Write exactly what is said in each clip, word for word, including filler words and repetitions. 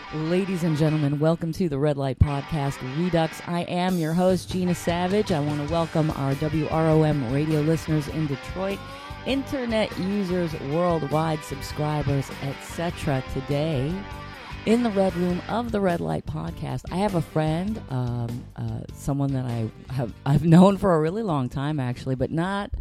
Ladies and gentlemen, welcome to the Red Light Podcast Redux. I am your host, Gina Savage. I want to welcome our W R O M radio listeners in Detroit, internet users worldwide, subscribers, et cetera. Today, in the Red Room of the Red Light Podcast, I have a friend, um, uh, someone that I have I've known for a really long time, actually, but not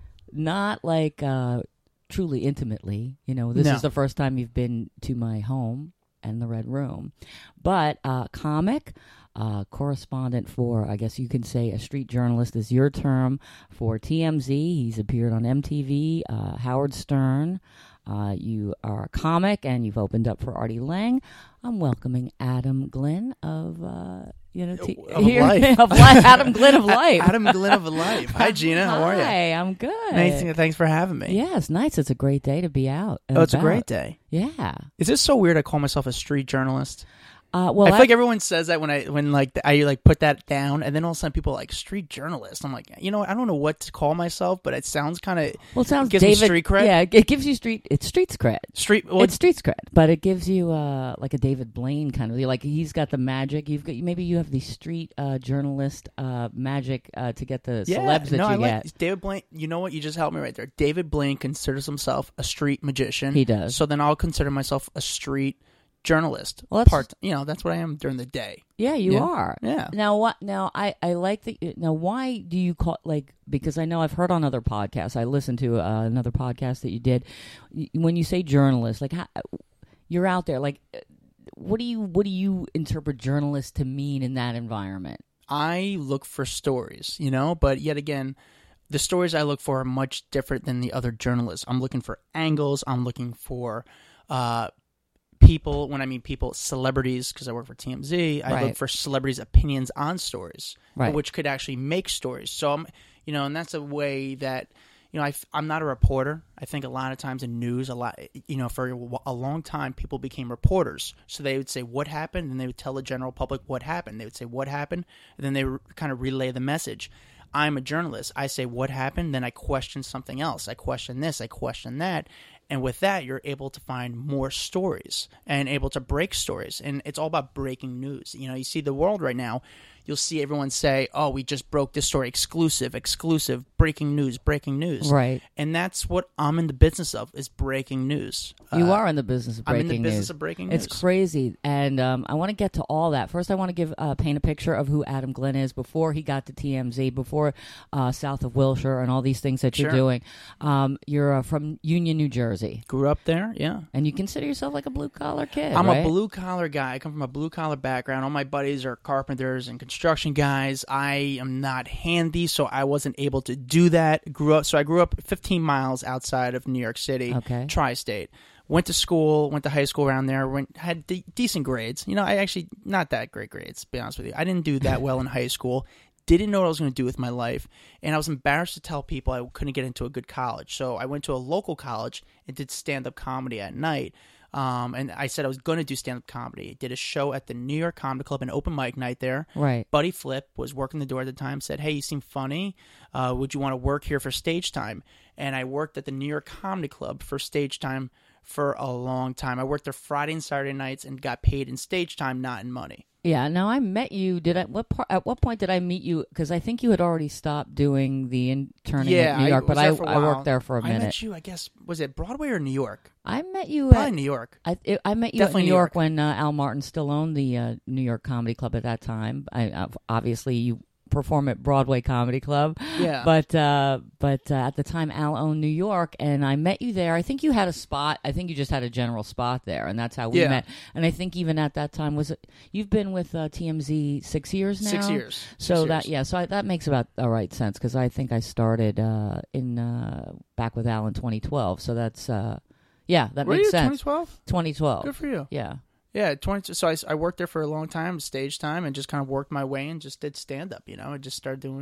not like uh, truly intimately. You know, this No. is the first time you've been to my home and the Red Room, but uh, comic, uh, correspondent for, I guess you can say, a street journalist is your term, for T M Z. He's appeared on M T V, uh, Howard Stern. Uh, you are a comic, and you've opened up for Artie Lang. I'm welcoming Adam Glynn of, uh, you know, t- Of here, Life. of Life. Adam Glynn of Life. Adam Glynn of Life. Hi, Gina. How are you? Hi, I'm good. Nice. Thanks for having me. Yeah, it's nice. It's a great day to be out. and Oh, it's a about. great day. Yeah. Is this so weird? I call myself a street journalist. Uh, well, I feel I- like everyone says that when I when like I like put that down, and then all of a sudden people are like street journalist. I'm like, you know what? I don't know what to call myself, but it sounds kind of well, it sounds gives me David, street cred. Yeah, it gives you street. It's streets cred. street. Well, It's streets cred, but it gives you uh, like a David Blaine kind of, like he's got the magic. You've got maybe you have the street uh, journalist uh, magic uh, to get the yeah, celebs that no, you I get. like David Blaine. You know what? You just helped me right there. David Blaine considers himself a street magician. He does. So then I'll consider myself a street journalist. Well, that's- part. You know, that's what I am during the day. Yeah, you Yeah. are. Yeah. Now what? Now I I like that. you- Now why do you call like? Because I know I've heard on other podcasts. I listened to uh, another podcast that you did. Y- When you say journalist, like how, you're out there, like what do you what do you interpret journalist to mean in that environment? I look for stories, you know, but yet again, the stories I look for are much different than the other journalists. I'm looking for angles. I'm looking for uh, people. When I mean people, celebrities, because I work for T M Z. I Right. look for celebrities' opinions on stories, Right. which could actually make stories. So I'm, you know, and that's a way that, you know, I, I'm not a reporter. I think a lot of times in news, a lot, you know, for a long time, people became reporters. So they would say what happened, and they would tell the general public what happened. They would say what happened, and then they would kind of relay the message. I'm a journalist. I say what happened, then I question something else. I question this, I question that. And with that, you're able to find more stories and able to break stories. And it's all about breaking news. You know, you see the world right now, you'll see everyone say, oh, we just broke this story, exclusive, exclusive, breaking news, breaking news. Right. And that's what I'm in the business of, is breaking news. You Uh, are in the business of I'm breaking in the business news. of breaking It's news. crazy, and um, I want to get to all that. First, I want to give uh, paint a picture of who Adam Glynn is before he got to T M Z, before uh, South of Wilshire, and all these things that you're Sure. doing. Um, you're uh, from Union, New Jersey, Grew up there, yeah. and you consider yourself like a blue collar kid. I'm right? a blue collar guy. I come from a blue collar background. All my buddies are carpenters and construction guys. I am not handy, so I wasn't able to do that. Grew up, so I grew up fifteen miles outside of New York City, Okay. tri-state. Went to school, went to high school around there. Went had de- decent grades. You know, I actually not that great grades. To be honest with you, I didn't do that well in high school. Didn't know what I was going to do with my life, and I was embarrassed to tell people I couldn't get into a good college. So I went to a local college and did stand-up comedy at night. Um, and I said I was going to do stand-up comedy. Did a show at the New York Comedy Club, an open mic night there. Right. Buddy Flip was working the door at the time, said, hey, you seem funny. Uh, would you want to work here for stage time? And I worked at the New York Comedy Club for stage time for a long time. I worked there Friday and Saturday nights and got paid in stage time, not in money. Yeah. Now I met you. Did I? What part? At what point did I meet you? Because I think you had already stopped doing the interning Yeah, at New I York, was but I there for a I while. worked there for a I minute. met you, I guess, was it Broadway or New York? I met you Probably at New York. I, it, I met you Definitely at New New York, York. when uh, Al Martin still owned the uh, New York Comedy Club at that time. I, uh, obviously, you perform at Broadway Comedy Club. Yeah. But uh, but uh, at the time, Al owned New York, and I met you there. I think you had a spot. I think you just had a general spot there, and that's how we Yeah. met. And I think even at that time, was it, you've been with uh, T M Z six years now? Six years. So Six that years. yeah, so I, that makes about a right sense, because I think I started uh, in uh, back with Al in twenty twelve. So that's uh, yeah, that Were makes you sense. twenty twelve? twenty twelve. Good for you. Yeah. Yeah, twenty. So I, I worked there for a long time, stage time, and just kind of worked my way and just did stand up. You know, I just started doing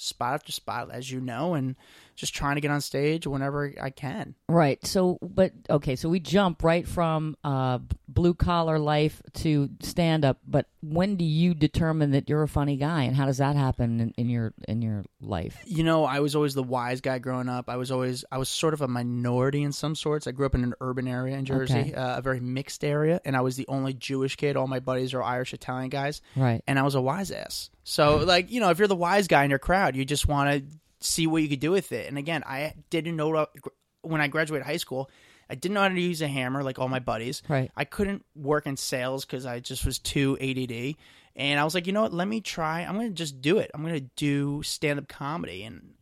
spot after spot, as you know, and just trying to get on stage whenever I can. Right. So, but okay. So we jump right from uh, blue collar life to stand up. But when do you determine that you're a funny guy, and how does that happen in, in your in your life? You know, I was always the wise guy growing up. I was always I was sort of a minority in some sorts. I grew up in an urban area in Jersey, Okay. uh, a very mixed area, and I was the only Jewish kid. All my buddies are Irish, Italian guys, Right. and I was a wise ass. So, like, you know, if you're the wise guy in your crowd, you just want to see what you could do with it. And again, I didn't know when I graduated high school, I didn't know how to use a hammer like all my buddies. Right. I couldn't work in sales because I just was too A D D. And I was like, you know what? Let me try. I'm going to just do it. I'm going to do stand-up comedy. And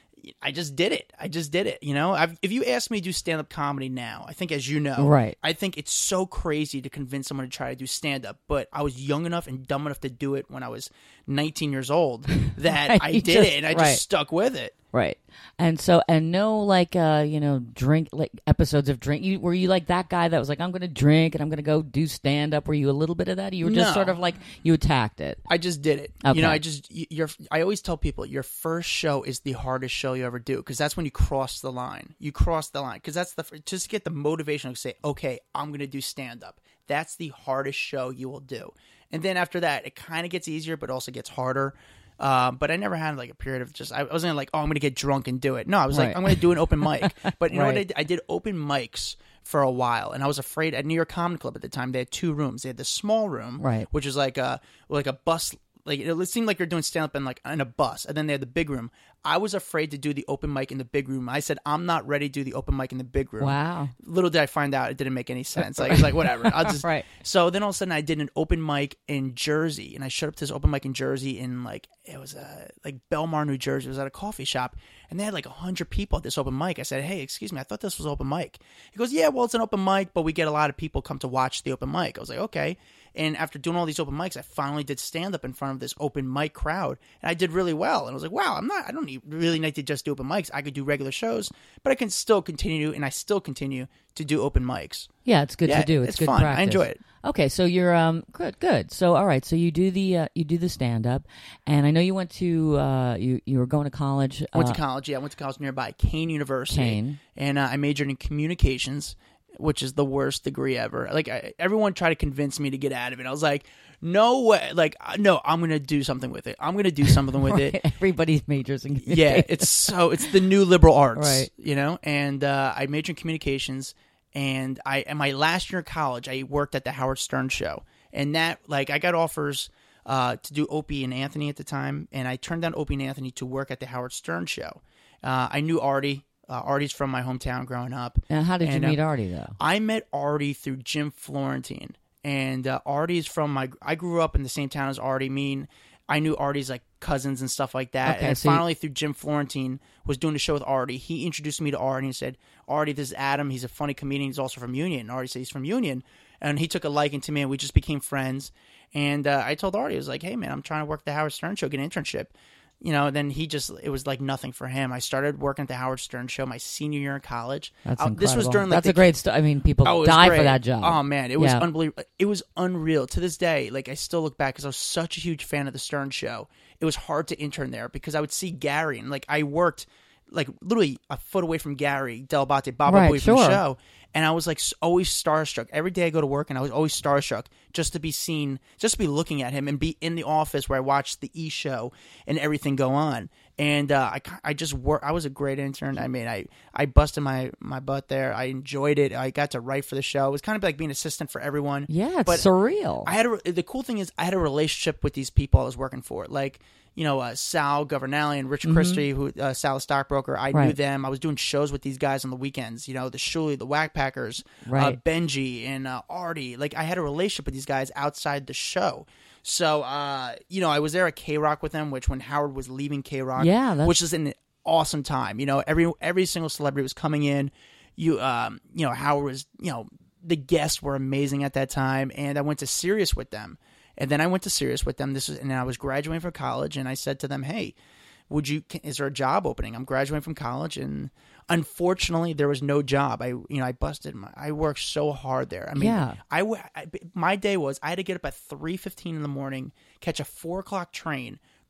I just did it. I just did it. You know, I've, if you ask me to do stand-up comedy now, I think, as you know, Right. I think it's so crazy to convince someone to try to do stand-up. But I was young enough and dumb enough to do it when I was nineteen years old that Right, I you did just- it, and I right. just stuck with it. Right. And so, and no, like, uh, you know, drink, like episodes of drink. You, were you like that guy that was like, I'm going to drink and I'm going to go do stand up? Were you a little bit of that? You were just No. sort of like, you attacked it. I just did it. Okay. You know, I just y- you're. I always tell people your first show is the hardest show you ever do because that's when you cross the line. You cross the line because that's the just get the motivation to say, okay, I'm going to do stand up. That's the hardest show you will do, and then after that, it kind of gets easier, but also gets harder. Uh, but I never had like a period of just I wasn't like, oh, I'm going to get drunk and do it. No, I was Right. like, I'm going to do an open mic. But you know what I Right. did? I did open mics for a while, and I was afraid at New York Comedy Club at the time. They had two rooms. They had the small room, Right. which is like a like a bus. Like it seemed like you're doing stand up in like in a bus, and then they had the big room. I was afraid to do the open mic in the big room. I said, I'm not ready to do the open mic in the big room. Wow. Little did I find out it didn't make any sense. Like it's like whatever. I'll just Right. So then all of a sudden I did an open mic in Jersey, and I showed up to this open mic in Jersey in like it was uh, like Belmar, New Jersey. It was at a coffee shop, and they had like a hundred people at this open mic. I said, hey, excuse me, I thought this was open mic. He goes, yeah, well, it's an open mic, but we get a lot of people come to watch the open mic. I was like, okay. And after doing all these open mics, I finally did stand up in front of this open mic crowd, and I did really well. And I was like, wow, I'm not, I don't need, really need to just do open mics. I could do regular shows, but I can still continue, and I still continue to do open mics. Yeah, it's good Yeah, to do. It's, it's good fun. I practice. enjoy it. Okay, so you're um good, good. So all right, so you do the uh, you do the stand up, and I know you went to uh you you were going to college. I went uh, to college. Yeah, I went to college nearby, Kane University. Kane. And uh, I majored in communications, which is the worst degree ever. Like I, everyone tried to convince me to get out of it. I was like, no way. Like uh, no, I'm gonna do something with it. I'm gonna do something with it. Everybody's majors in Yeah, it's so it's the new liberal arts, Right. you know. And uh, I majored in communications, and I in my last year of college, I worked at the Howard Stern show, and that like I got offers uh, to do Opie and Anthony at the time, and I turned down Opie and Anthony to work at the Howard Stern show. Uh, I knew Artie. Uh, Artie's from my hometown growing up. Now, how did you And, uh, meet Artie though? I met Artie through Jim Florentine, and uh, Artie's from my. I grew up in the same town as Artie. Mean, I knew Artie's like cousins and stuff like that. Okay, and so you- finally, through Jim Florentine, was doing a show with Artie. He introduced me to Artie and said, "Artie, this is Adam. He's a funny comedian. He's also from Union." And Artie said he's from Union, and he took a liking to me, and we just became friends. And uh, I told Artie, I was like, "Hey, man, I'm trying to work the Howard Stern show, get an internship." You know, then he just, it was like nothing for him. I started working at the Howard Stern show my senior year in college. That's Uh, incredible. This was during like That's the a great story. I mean, people Oh, it was die great. for that job. Oh man, it was Yeah. unbelievable. It was unreal. To this day, like I still look back because I was such a huge fan of the Stern show. It was hard to intern there because I would see Gary, and like I worked like literally a foot away from Gary Del Bate, Baba Right, Booey from sure. the show. And I was like s- always starstruck. Every day I go to work, and I was always starstruck just to be seen, just to be looking at him and be in the office where I watched the E Show and everything go on. And uh, I, ki- I just work. I was a great intern. I mean, I, I busted my, my butt there. I enjoyed it. I got to write for the show. It was kind of like being an assistant for everyone. Yeah, it's but surreal. I had a, the cool thing is I had a relationship with these people I was working for, like you know uh, Sal Governale and Rich Christie, who uh, Sal, a stockbroker. I knew Mm-hmm. Right. them. I was doing shows with these guys on the weekends. You know, the Shuli, the Whack Packers, uh, Right. Benji, and uh, Artie. Like I had a relationship with these guys outside the show. So uh, you know, I was there at K Rock with them, which when Howard was leaving K Rock, Yeah, that's- which is an awesome time. You know, every every single celebrity was coming in. You um, you know, Howard was you know. The guests were amazing at that time, and I went to Sirius with them. And then I went to Sirius with them. This was, and I was graduating from college, and I said to them, "Hey, would you? Is there a job opening? I'm graduating from college, and unfortunately, there was no job. I, you know, I busted. My, I worked so hard there. I mean, Yeah. I, w- I- my day was I had to get up at three fifteen in the morning, catch a four o'clock train,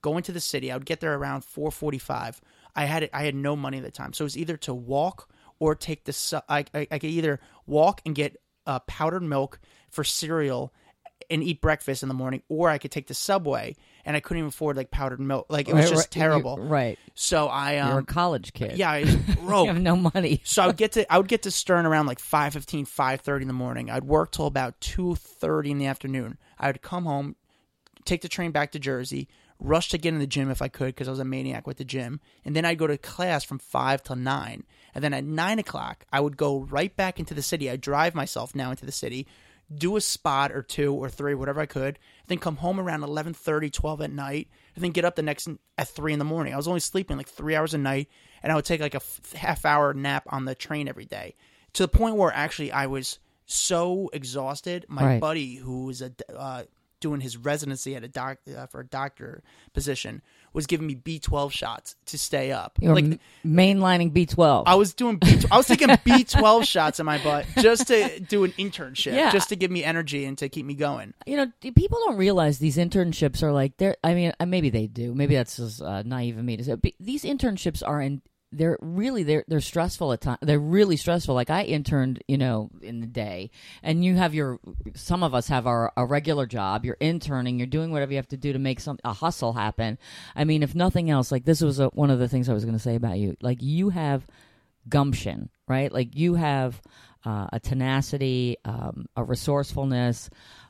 go into the city. I would get there around four forty-five. I had I had no money at the time, so it was either to walk or take the. Su- I, I I could either walk and get uh, powdered milk for cereal and eat breakfast in the morning, or I could take the subway, and I couldn't even afford like powdered milk. Like it was Right, just right, terrible. you- right. So I um You're a college kid. yeah, I was broke. You have no money. So I would get to I would get to Stern around like five fifteen, five thirty in the morning. I'd work till about two thirty in the afternoon. I would come home, take the train back to Jersey, rush to get in the gym if I could because I was a maniac with the gym, and then I'd go to class from five till nine. And then at nine o'clock, I would go right back into the city. I'd drive myself now into the city, do a spot or two or three, whatever I could, then come home around eleven thirty, twelve at night, and then get up the next at three in the morning. I was only sleeping like three hours a night, and I would take like a f- half hour nap on the train every day, to the point where actually I was so exhausted. My Right. buddy, who was a uh, doing his residency at a doc uh, for a doctor position, was giving me B twelve shots to stay up. You're like m- mainlining B twelve. I was doing B. I was taking B twelve shots in my butt just to do an internship, Yeah. just to give me energy and to keep me going. You know, d- people don't realize these internships are like they're. I mean, uh, maybe they do. Maybe that's just uh, naive of me to say. But these internships are in. They're really they're they're stressful at times. They're really stressful. Like I interned, you know, in the day, and you have your. Some of us have our a regular job. You're interning. You're doing whatever you have to do to make some a hustle happen. I mean, if nothing else, like this was a, one of the things I was going to say about you. Like you have gumption, right? Like you have uh, a tenacity, um, a resourcefulness.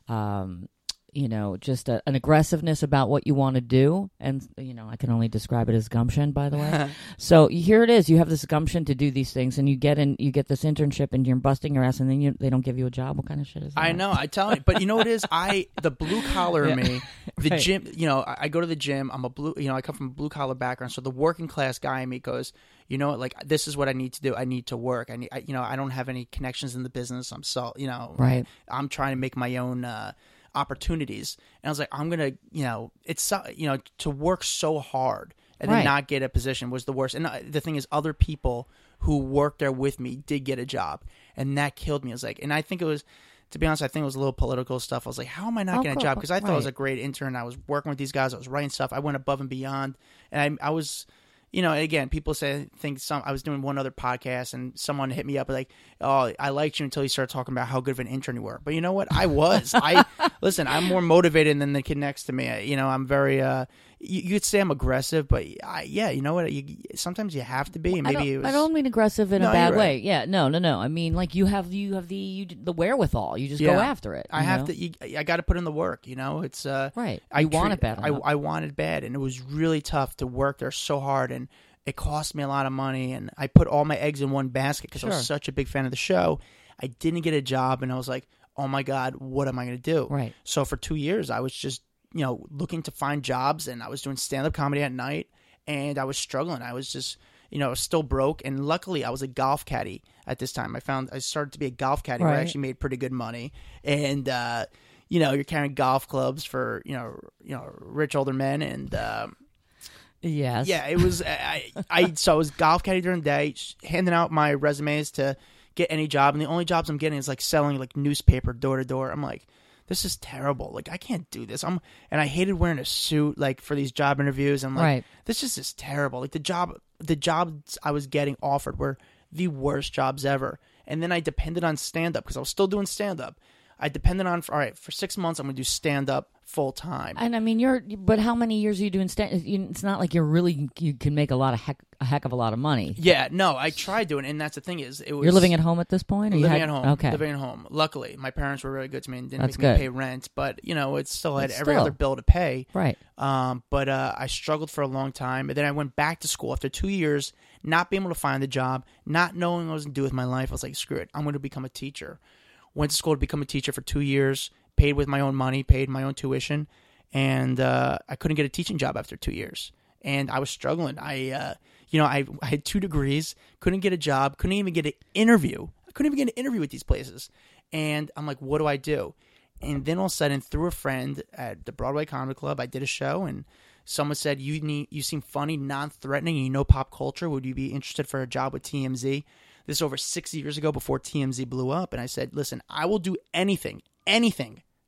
Um, you know, just a, an aggressiveness about what you want to do. And, you know, I can only describe it as gumption, by the way. So here it is. You have this gumption to do these things, and you get in, you get this internship, and you're busting your ass, and then you, they don't give you a job. What kind of shit is that? I know, I tell you, but you know what it is? I the blue collar in Yeah. me, the Right. gym. You know, I, I go to the gym. I'm a blue. You know, I come from a blue collar background, so the working class guy in me goes, you know what? Like this is what I need to do. I need to work. I need. I, you know, I don't have any connections in the business. I'm so. You know, Right. I'm trying to make my own. Uh, opportunities, and I was like, I'm gonna, you know, it's so- you know, to work so hard and then Right. not get a position was the worst. And uh, the thing is, other people who worked there with me did get a job, and that killed me. I was like, and I think it was, to be honest, I think it was a little political stuff. I was like, how am I not Oh, getting a cool. job? Because I thought I was Right. a great intern. I was working with these guys. I was writing stuff. I went above and beyond, and I, I was. You know, again, people say think some. I was doing one other podcast, and someone hit me up like, "Oh, I liked you until you started talking about how good of an intern you were." But you know what? I was. I listen. I'm more motivated than the kid next to me. I- You know, I'm very. Uh, you, you could say I'm aggressive, but I, yeah, you know what? You, sometimes you have to be. And I maybe don't, it was. I don't mean aggressive in No, a bad you're way. right. Yeah, no, no, no. I mean, like you have you have the you, the wherewithal. You just Yeah. go after it. I you have know? to. You, I got to put in the work. You know, it's uh, Right. I You want treat- it bad I, enough. I wanted bad, and it was really tough to work there so hard, and it cost me a lot of money, and I put all my eggs in one basket because I Sure. was such a big fan of the show. I didn't get a job, and I was like, oh my God, what am I going to do? Right. So for two years, I was just, you know, looking to find jobs, and I was doing stand-up comedy at night, and I was struggling. I was just, you know, still broke, and luckily I was a golf caddy at this time. I found I started to be a golf caddy where I Right. actually made pretty good money, and uh, you know, you're carrying golf clubs for, you know, you know, rich older men, and um, Yes. yeah, it was. I, I so I was golf caddy during the day, sh- handing out my resumes to get any job, and the only jobs I'm getting is like selling like newspaper door to door. I'm like, this is terrible. Like I can't do this. I'm and I hated wearing a suit like for these job interviews. I'm like, Right. this is just terrible. Like the job, the jobs I was getting offered were the worst jobs ever. And then I depended on stand up because I was still doing stand up. I depended on all right for six months. I'm going to do stand up full time. And I mean, you're, but how many years are you doing stand? you- It's not like you're really, you can make a lot of heck, a heck of a lot of money. Yeah, no, I tried doing it, and that's the thing is, it was You're living at home at this point? Or you living had- at home. Okay. Living at home. Luckily, my parents were really good to me and didn't That's make me good. pay rent. But you know, it still had But every still. other bill to pay. Right. Um, but uh, I struggled for a long time, and then I went back to school after two years, not being able to find a job, not knowing what I was going to do with my life. I was like, screw it, I'm going to become a teacher. Went to school to become a teacher for two years, paid with my own money, paid my own tuition, and uh, I couldn't get a teaching job after two years. And I was struggling. I, uh, you know, I, I had two degrees, couldn't get a job, couldn't even get an interview. I couldn't even get an interview with these places. And I'm like, what do I do? And then all of a sudden, through a friend at the Broadway Comedy Club, I did a show, and someone said, you need, you seem funny, non-threatening, and you know pop culture. Would you be interested for a job with T M Z? This is over six years ago before T M Z blew up. And I said, listen, I will do anything, anything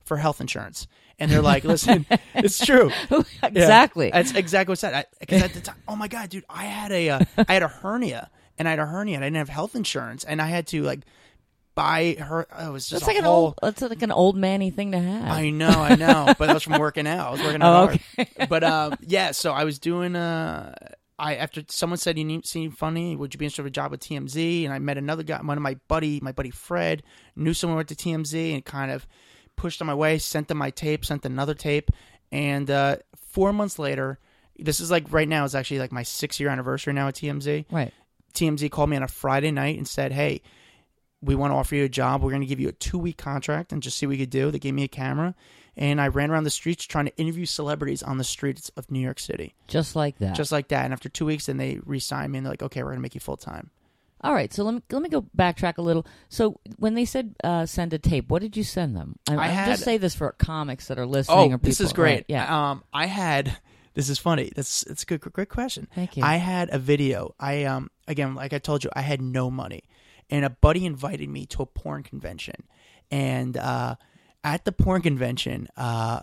for health insurance. And they're like, listen, it's true. Exactly. Yeah, that's exactly what I said. Because at the time, oh my God, dude, I had a, uh, I had a hernia and I had a hernia and I didn't have health insurance and I had to like buy her. Oh, it was just That's like a an whole, old, that's like an old manny thing to have. I know, I know, but that was from working out. I was working out Oh, hard. okay. But um, yeah, so I was doing. Uh, I after someone said you need seem funny, would you be interested in a job with T M Z? And I met another guy, one of my buddy, my buddy Fred, knew someone who went to T M Z and kind of pushed on my way. Sent them my tape, sent another tape, and uh, four months later, this is like right now is actually like my six year anniversary now at T M Z. Right. T M Z called me on a Friday night and said, "Hey, we want to offer you a job. We're going to give you a two-week contract and just see what we could do." They gave me a camera, and I ran around the streets trying to interview celebrities on the streets of New York City. Just like that. Just like that. And after two weeks, then they re-signed me, and they're like, okay, we're going to make you full-time. All right, so let me let me go backtrack a little. So when they said uh, send a tape, what did you send them? I, I I had, just say this for comics that are listening. Oh, or people, this is great. Right, yeah. Um, I had... This is funny. That's it's a good, great question. Thank you. I had a video. I um again, like I told you, I had no money, and a buddy invited me to a porn convention, and uh, at the porn convention, uh,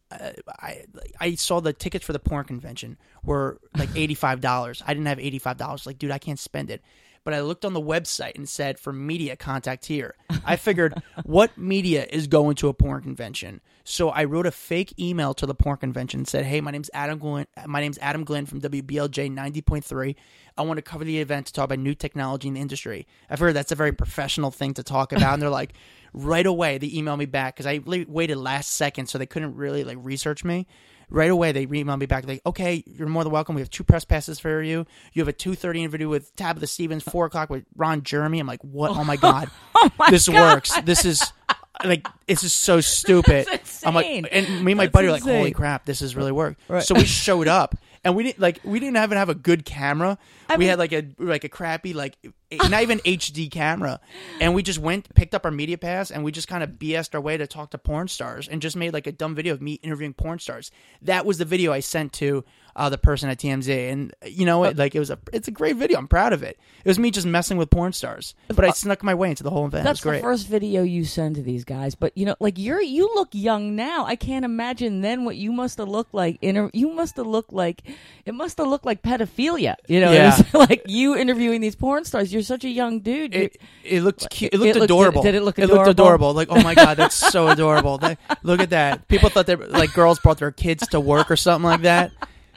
I I saw the tickets for the porn convention were like eighty five dollars. I didn't have eighty five dollars. Like, dude, I can't spend it. But I looked on the website and said, for media, contact here. I figured, what media is going to a porn convention? So I wrote a fake email to the porn convention and said, hey, my name's Adam Glenn. My name's Adam Glenn from W B L J ninety point three. I want to cover the event to talk about new technology in the industry. I've heard that's a very professional thing to talk about. And they're like, right away, they emailed me back because I waited last second, so they couldn't really like research me. Right away, they emailed me back like, okay, you're more than welcome. We have two press passes for you. You have a two thirty interview with Tabitha Stevens, four o'clock with Ron Jeremy. I'm like, what? Oh, my God. Oh my this God. works. This is, like, it's just so stupid. That's I'm like, insane. and me and my That's buddy are like, insane. holy crap, this has really worked. Right. So we showed up. And we didn't like we didn't even have a good camera. I we mean- had like a like a crappy like not even H D camera, and we just went picked up our media pass and we just kind of B S'd our way to talk to porn stars and just made like a dumb video of me interviewing porn stars. That was the video I sent to uh, the person at T M Z, and you know what? Like it was a it's a great video. I'm proud of it. It was me just messing with porn stars, but I snuck my way into the whole event. That's it was great. the first video you send to these guys. But you know, like you're you look young now. I can't imagine then what you must have looked like. Inter- you must have looked like it must have looked like pedophilia. You know, Yeah. it was like you interviewing these porn stars. You're such a young dude. You're- It, it looked cute. It It looked looked- adorable. did- did it look It looked adorable? adorable. Like, oh my God, that's so adorable. They, look at that. People thought they were, like girls brought their kids to work or something like that.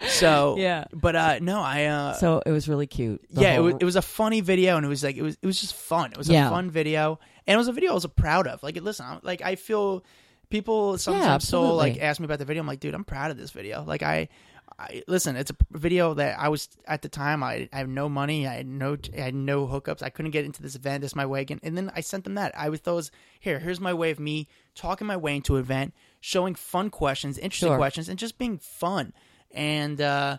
So Yeah. but uh, no, I uh, so it was really cute. The yeah, it whole- was, it was a funny video, and it was like it was it was just fun. It was Yeah. a fun video, and it was a video I was proud of. Like, listen, I'm, like I feel people sometimes so absolutely. like ask me about the video. I'm like, dude, I'm proud of this video. Like I. I, listen, it's a video that I was at the time. I, I had no money. I had no. I had no hookups. I couldn't get into this event. This is my way again. And then I sent them that. I was those here. Here's my way of me talking my way into an event, showing fun questions, interesting Sure. questions, and just being fun. And uh,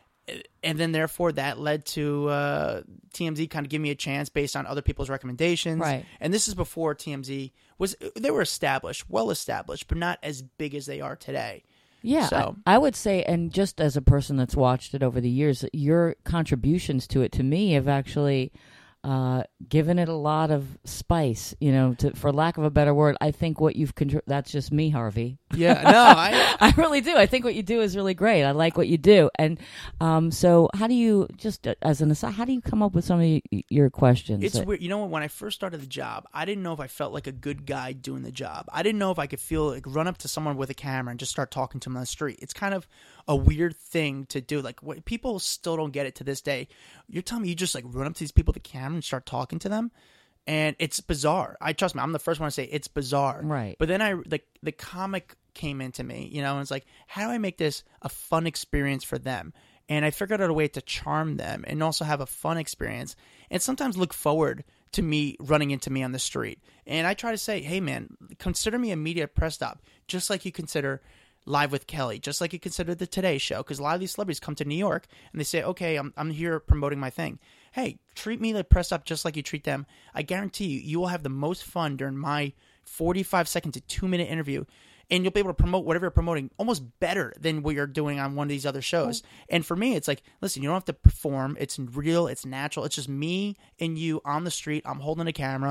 and then therefore that led to uh, T M Z kind of giving me a chance based on other people's recommendations. Right. And this is before T M Z was. They were established, well established, but not as big as they are today. Yeah, So- I, I would say, and just as a person that's watched it over the years, your contributions to it, to me, have actually uh, given it a lot of spice. You know, to, for lack of a better word, I think what you've contri- that's just me, Harvey. Yeah. No. I. I really do. I think what you do is really great. I like what you do. And um, so, how do you just uh, as an aside, how do you come up with some of y- your questions? It's that- weird. You know what? When I first started the job, I didn't know if I felt like a good guy doing the job. I didn't know if I could feel like run up to someone with a camera and just start talking to them on the street. It's kind of a weird thing to do. Like what, people still don't get it to this day. You're telling me you just like run up to these people with a camera and start talking to them, and it's bizarre. I trust me. I'm the first one to say it's bizarre. Right. But then I the the comic came into me, you know, and it's like, how do I make this a fun experience for them? And I figured out a way to charm them and also have a fun experience and sometimes look forward to me running into me on the street. And I try to say, hey, man, consider me a media press stop, just like you consider Live with Kelly, just like you consider the Today Show, because a lot of these celebrities come to New York and they say, okay, I'm I'm here promoting my thing. Hey, treat me like press stop just like you treat them. I guarantee you, you will have the most fun during my forty-five second to two minute interview. And you'll be able to promote whatever you're promoting almost better than what you're doing on one of these other shows. And for me, it's like, listen, you don't have to perform. It's real. It's natural. It's just me and you on the street. I'm holding a camera.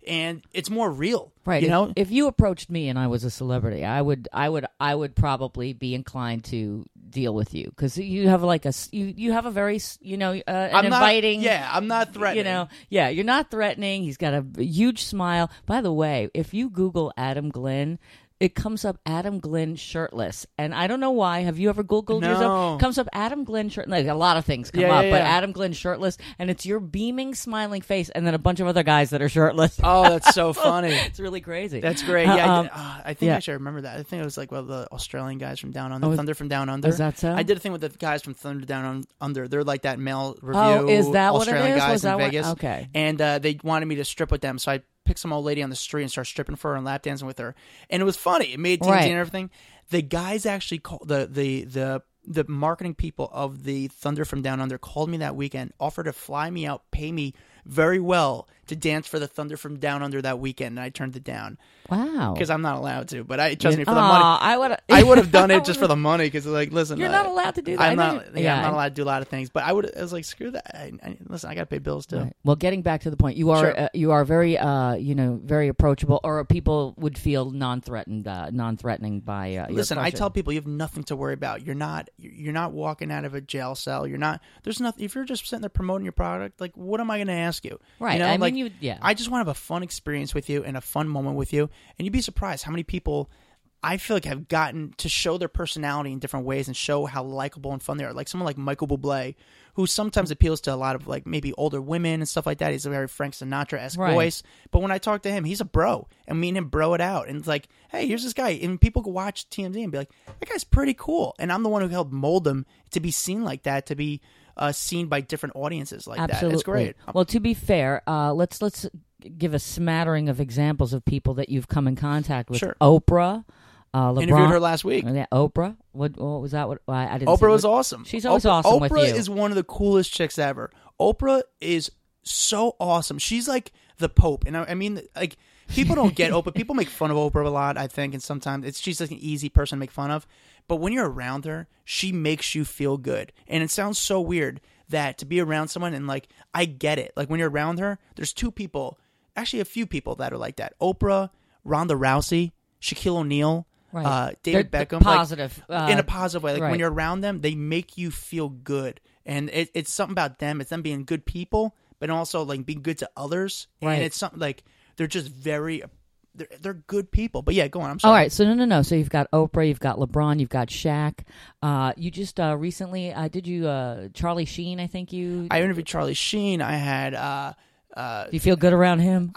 and it's more real. Right. You if, know, if you approached me and I was a celebrity, I would, I would, I would probably be inclined to deal with you because you have like a, you, you have a very, you know, uh, an I'm inviting. Not, yeah, I'm not threatening. You know, yeah, you're not threatening. He's got a huge smile. By the way, if you Google Adam Glynn, it comes up Adam Glynn shirtless. And I don't know why. Have you ever Googled no. yourself? Comes up Adam Glynn shirtless. Like, a lot of things come yeah, up, yeah, but yeah. Adam Glynn shirtless. And it's your beaming, smiling face and then a bunch of other guys that are shirtless. Oh, that's so funny. It's really crazy. That's great. Yeah, Um, I, did, uh, I think yeah. I should remember that. I think it was like, well, the Australian guys from Down Under, Oh, Thunder from Down Under. is that so? I did a thing with the guys from Thunder Down Un- Under. They're like that male review Oh, is that what it Australian is? guys Was that in what- Vegas. okay. And uh, they wanted me to strip with them, so I picked some old lady on the street and started stripping for her and lap dancing with her. And it was funny. It made T V Right. and everything. The guys actually called the the the the marketing people of the Thunder from Down Under called me that weekend, offered to fly me out, pay me very well to dance for the Thunder from Down Under that weekend, and I turned it down Wow. because I'm not allowed to. But I trust me for the Aw, money. I would. I would have done it just for the money because, like, listen, You're uh, not allowed to do that. I'm I know not. you- Yeah, yeah, I'm not I- allowed to do a lot of things. But I would. I was like, screw that. I, I, listen, I got to pay bills too. Right. Well, getting back to the point, you are Sure. uh, you are very uh, you know very approachable, or people would feel non-threatened, uh, non-threatening by. Uh, your Listen, I question. tell people you have nothing to worry about. You're not. You're not walking out of a jail cell. You're not. There's nothing. If you're just sitting there promoting your product, like, what am I going to ask you? Right. You know, I mean, like, you- yeah. I just want to have a fun experience with you and a fun moment with you, and you'd be surprised how many people I feel like have gotten to show their personality in different ways and show how likable and fun they are. Like someone like Michael Bublé, who sometimes appeals to a lot of like maybe older women and stuff like that. He's a very Frank Sinatra-esque Right. voice. But when I talk to him, he's a bro. And me and him bro it out. And it's like, hey, here's this guy. And people can watch T M Z and be like, that guy's pretty cool. And I'm the one who helped mold him to be seen like that, to be uh, seen by different audiences like Absolutely. that. It's great. Well, to be fair, uh, let's let's give a smattering of examples of people that you've come in contact with. Sure. Oprah, uh, LeBron. Interviewed her last week. Yeah, Oprah. What, what was that? What I, I didn't. see Oprah was what- awesome. She's always Oprah, awesome Oprah with you. is one of the coolest chicks ever. Oprah is so awesome. She's like the Pope, and I, I mean, like, people don't get Oprah. People make fun of Oprah a lot, I think, and sometimes it's she's like an easy person to make fun of. But when you're around her, she makes you feel good, and it sounds so weird that to be around someone and like I get it. Like when you're around her, there's two people, actually a few people that are like that: Oprah, Ronda Rousey, Shaquille O'Neal. Right. Uh, David They're- Beckham, like, positive, uh, in a positive way. Like right. when you're around them, they make you feel good, and it, it's something about them. It's them being good people, but also like being good to others. Right. And it's something like they're just very, they're, they're good people. But yeah, go on. I'm sorry. All right, so no, no, no. So you've got Oprah, you've got LeBron, you've got Shaq. Uh, you just uh, recently, uh, did you, uh, Charlie Sheen, I think you... I interviewed Charlie Sheen. I had uh, uh, Do you feel good around him?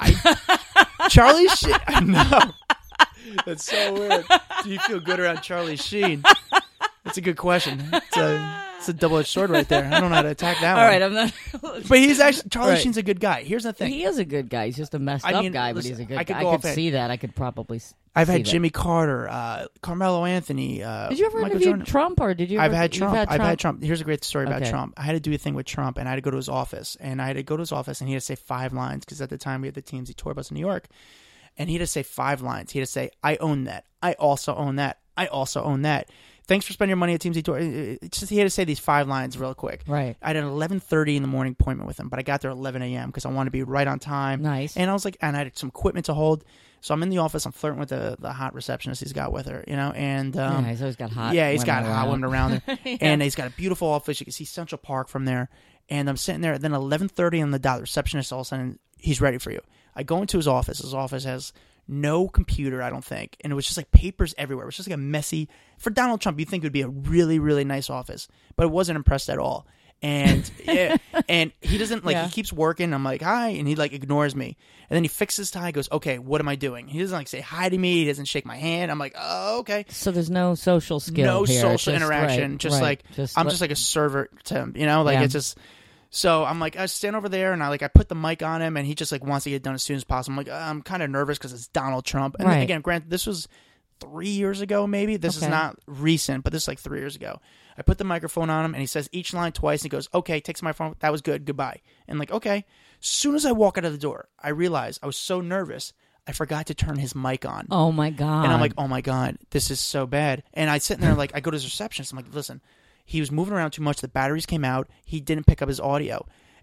Charlie Sheen. I know. That's so weird. Do you feel good around Charlie Sheen? That's a good question. It's a, it's a double-edged sword right there. I don't know how to attack that All one. right, I'm not... But he's actually, Charlie Right. Sheen's a good guy. Here's the thing. He is a good guy. He's just a messed I up mean, guy, but listen, he's a good I could guy. go I off could at- see that. I could probably s- I've see had that. Jimmy Carter, uh, Carmelo Anthony. Uh, Did you ever Michael interview Jordan. Trump, or did you ever... I've had you've Trump. Had I've had Trump. Here's a great story about Okay. Trump. I had to do a thing with Trump, and I had to go to his office, and I had to go to his office, and he had to say five lines because at the time we had the T M Z tour bus in New York, and he had to say five lines. He had to say, "I own that. I also own that. I also own that. Thanks for spending your money at T M Z tour." It's just he had to say these five lines real quick. Right. I had an eleven thirty in the morning appointment with him, but I got there at eleven a.m. because I wanted to be right on time. Nice. And I was like, and I had some equipment to hold. So I'm in the office. I'm flirting with the, the hot receptionist he's got with her, you know, and um, Yeah, he's always got hot yeah, he's women got hot around. women around him, Yeah. and he's got a beautiful office. You can see Central Park from there. And I'm sitting there. And then eleven thirty on the dot, the receptionist all of a sudden he's ready for you. I go into his office. His office has no computer, I don't think, and it was just like papers everywhere. It was just like a messy. For Donald Trump, you'd think it would be a really, really nice office, but it wasn't impressed at all. And yeah, and he doesn't like. Yeah. He keeps working. I'm like, hi, and he like ignores me. And then he fixes his tie. Goes, okay, what am I doing? He doesn't like say hi to me. He doesn't shake my hand. I'm like, oh, okay. So there's no social skill No here. social Just- interaction. right, just right. like Just I'm let- just like a server to him. You know, like Yeah. it's just. So I'm like, I stand over there and I like I put the mic on him and he just like wants to get done as soon as possible. I'm like, uh, I'm kind of nervous because it's Donald Trump. And Right. again, granted, this was three years ago, maybe. This Okay. is not recent, but this is like three years ago. I put the microphone on him and he says each line twice. And he goes, okay, takes my phone. That was good. Goodbye. And like, okay. As soon as I walk out of the door, I realized I was so nervous. I forgot to turn his mic on. Oh my god! And I'm like, oh my God, this is so bad. And I sit there like, I go to his receptionist. I'm like, listen, he was moving around too much. The batteries came out. He didn't pick up his audio.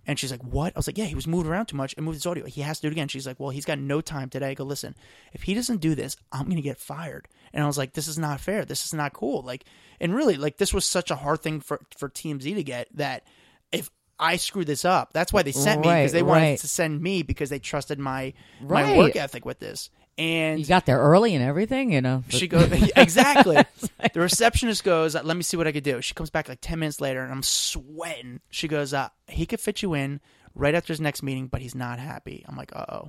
And she's like, what? I was like, yeah, he was moving around too much and moved his audio. He has to do it again. She's like, well, he's got no time today. I go, listen, if he doesn't do this, I'm going to get fired. And I was like, this is not fair. This is not cool. Like, and really, like, this was such a hard thing for, for T M Z to get that if I screwed this up, that's why they sent me, because they wanted right. to send me because they trusted my right. my work ethic with this. And you got there early and everything, you know. She goes, exactly. The receptionist goes, let me see what I could do. She comes back like ten minutes later, and I'm sweating. She goes, uh, he could fit you in right after his next meeting, but he's not happy. I'm like, uh-oh.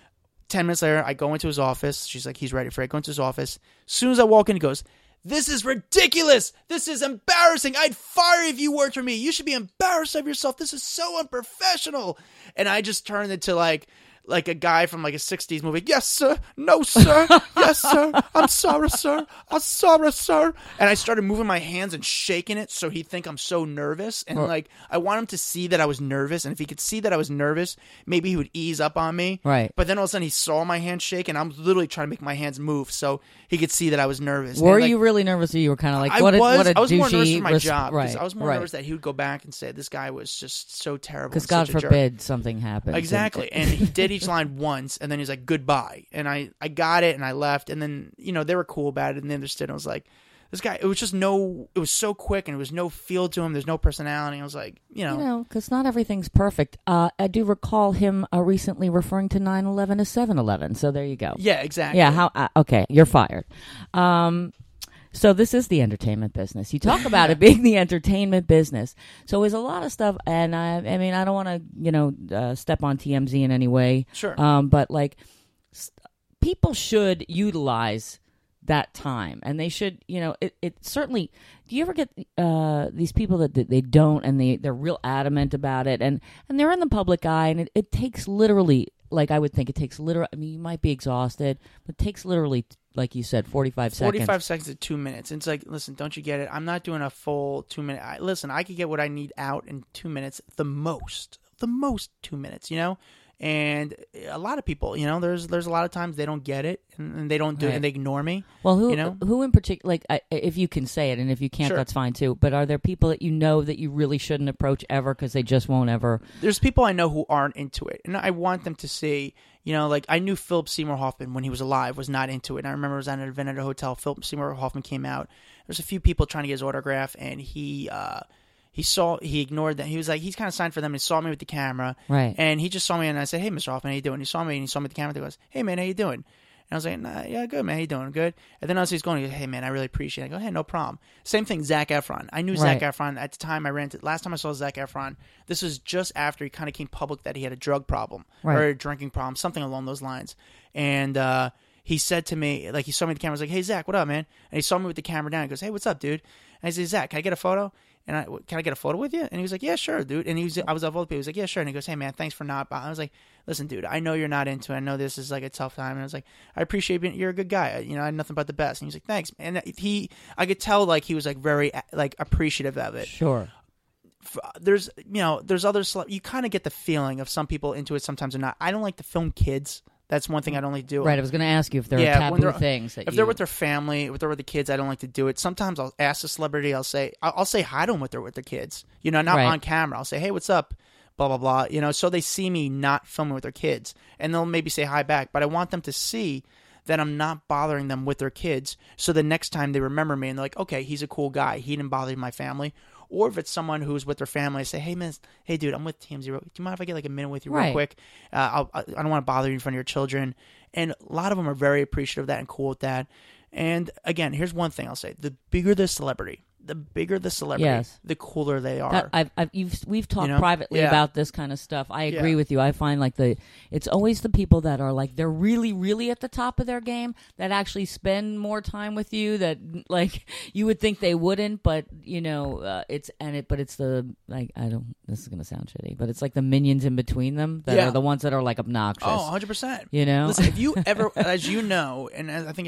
Ten minutes later, I go into his office. She's like, he's ready for it. I go into his office. As soon as I walk in, he goes, this is ridiculous. This is embarrassing. I'd fire if you worked for me. You should be embarrassed of yourself. This is so unprofessional. And I just turned into like, like a guy from like a sixties movie. Yes, sir. No, sir. Yes, sir. I'm sorry, sir. I'm sorry, sir. And I started moving my hands and shaking it so he'd think I'm so nervous. And like, I want him to see that I was nervous. And if he could see that I was nervous, maybe he would ease up on me. Right. But then all of a sudden he saw my hands shake, and I'm literally trying to make my hands move so he could see that I was nervous. Were and, like, you really nervous, or you were kind of like, I what a, was, what a I was more nervous douchey for my res- job. Right. I was more right. nervous that he would go back and say, this guy was just so terrible. Because God forbid something happens. Exactly. And he did each line once, and then he's like, goodbye. And I, I got it, and I left. And then, you know, they were cool about it, and they understood. I was like, this guy, it was just no, it was so quick, and there was no feel to him. There's no personality. I was like, you know. You know, because not everything's perfect. Uh, I do recall him uh, recently referring to nine eleven as seven eleven. So there you go. Yeah, exactly. Yeah, how? Uh, okay, you're fired. Um, so this is the entertainment business. You talk about it being the entertainment business. So there's a lot of stuff, and I, I mean, I don't want to, you know, uh, step on T M Z in any way. Sure. Um, but like, st- people should utilize that time, and they should, you know, it, it certainly. Do you ever get uh, these people that, that they don't, and they they're real adamant about it, and and they're in the public eye, and it, it takes literally, like I would think, it takes literally. I mean, you might be exhausted, but it takes literally, like you said, forty-five seconds. forty-five seconds to two minutes. It's like, listen, don't you get it? I'm not doing a full two minute. I, listen, I could get what I need out in two minutes, the most, the most two minutes. You know. And a lot of people, you know, there's there's a lot of times they don't get it, and, and they don't do right. it, and they ignore me. Well, who you know? who in particular, like, I, if you can say it, and if you can't, Sure. that's fine too. But are there people that you know that you really shouldn't approach ever because they just won't ever? There's people I know who aren't into it, and I want them to see, you know, like I knew Philip Seymour Hoffman when he was alive was not into it. And I remember I was at an event at a hotel. Philip Seymour Hoffman came out. There's a few people trying to get his autograph, and he. Uh, He saw, he ignored that. He was like, he's kind of signed for them. He saw me with the camera. Right. And he just saw me, and I said, hey, Mister Hoffman, how you doing? He saw me, and he saw me with the camera. He goes, hey, man, how you doing? And I was like, nah, yeah, good, man. How you doing? Good. And then as he's going, he goes, hey, man, I really appreciate it. I go, hey, no problem. Same thing, Zac Efron. I knew right. Zac Efron at the time I ran into, last time I saw Zac Efron, this was just after he kind of came public that he had a drug problem right. or a drinking problem, something along those lines. And, uh, he said to me, like, he saw me with the camera. I was like, hey, Zach, what up, man? And he saw me with the camera down. He goes, hey, what's up, dude? And I said, Zach, can I get a photo? And I, can I get a photo with you? And he was like, yeah, sure, dude. And he was, I was up with people. He was like, yeah, sure. And he goes, hey, man, thanks for not. I was like, listen, dude, I know you're not into it. I know this is like a tough time. And I was like, I appreciate being, you're a good guy. You know, I had nothing but the best. And he was like, thanks. And he, I could tell like he was like very like appreciative of it. Sure. There's, you know, there's other, you kind of get the feeling of some people into it sometimes or not. I don't like to film kids. That's one thing I don't like to do. Right, I was going to ask you if there yeah, are taboo things. That if you... they're with their family, if they're with the kids, I don't like to do it. Sometimes I'll ask the celebrity. I'll say, I'll, I'll say hi to them with their with their kids. You know, not right. on camera. I'll say, hey, what's up? Blah blah blah. You know, so they see me not filming with their kids, and they'll maybe say hi back. But I want them to see that I'm not bothering them with their kids. So the next time they remember me and they're like, okay, he's a cool guy. He didn't bother my family. Or if it's someone who's with their family, I say, hey, man, hey, dude, I'm with T M Z. Do you mind if I get like a minute with you real right. quick? Uh, I'll, I don't want to bother you in front of your children. And a lot of them are very appreciative of that and cool with that. And again, here's one thing I'll say. The bigger the celebrity, the bigger the celebrity, yes. the cooler they are. That, I've, I've, you've, we've talked you know? privately yeah. about this kind of stuff. I agree yeah. with you. I find like the it's always the people that are like they're really, really at the top of their game that actually spend more time with you. That like you would think they wouldn't, but you know uh, it's and it. But it's the like I don't. This is gonna sound shitty, but it's like the minions in between them that yeah. are the ones that are like obnoxious. Oh, one hundred percent. You know, listen, if you ever, as you know, and as I think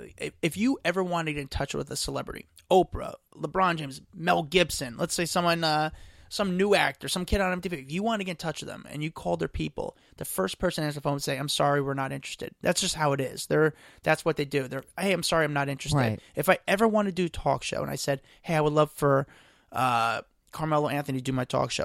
if you ever wanted to get in touch with a celebrity, Oprah, LeBron James, Mel Gibson, let's say someone, uh, some new actor, some kid on M T V, if you want to get in touch with them and you called their people, the first person answers the phone would say, I'm sorry, we're not interested. That's just how it is. They're, that's what they do. They're, hey, I'm sorry, I'm not interested. Right. If I ever want to do a talk show and I said, hey, I would love for uh, Carmelo Anthony to do my talk show,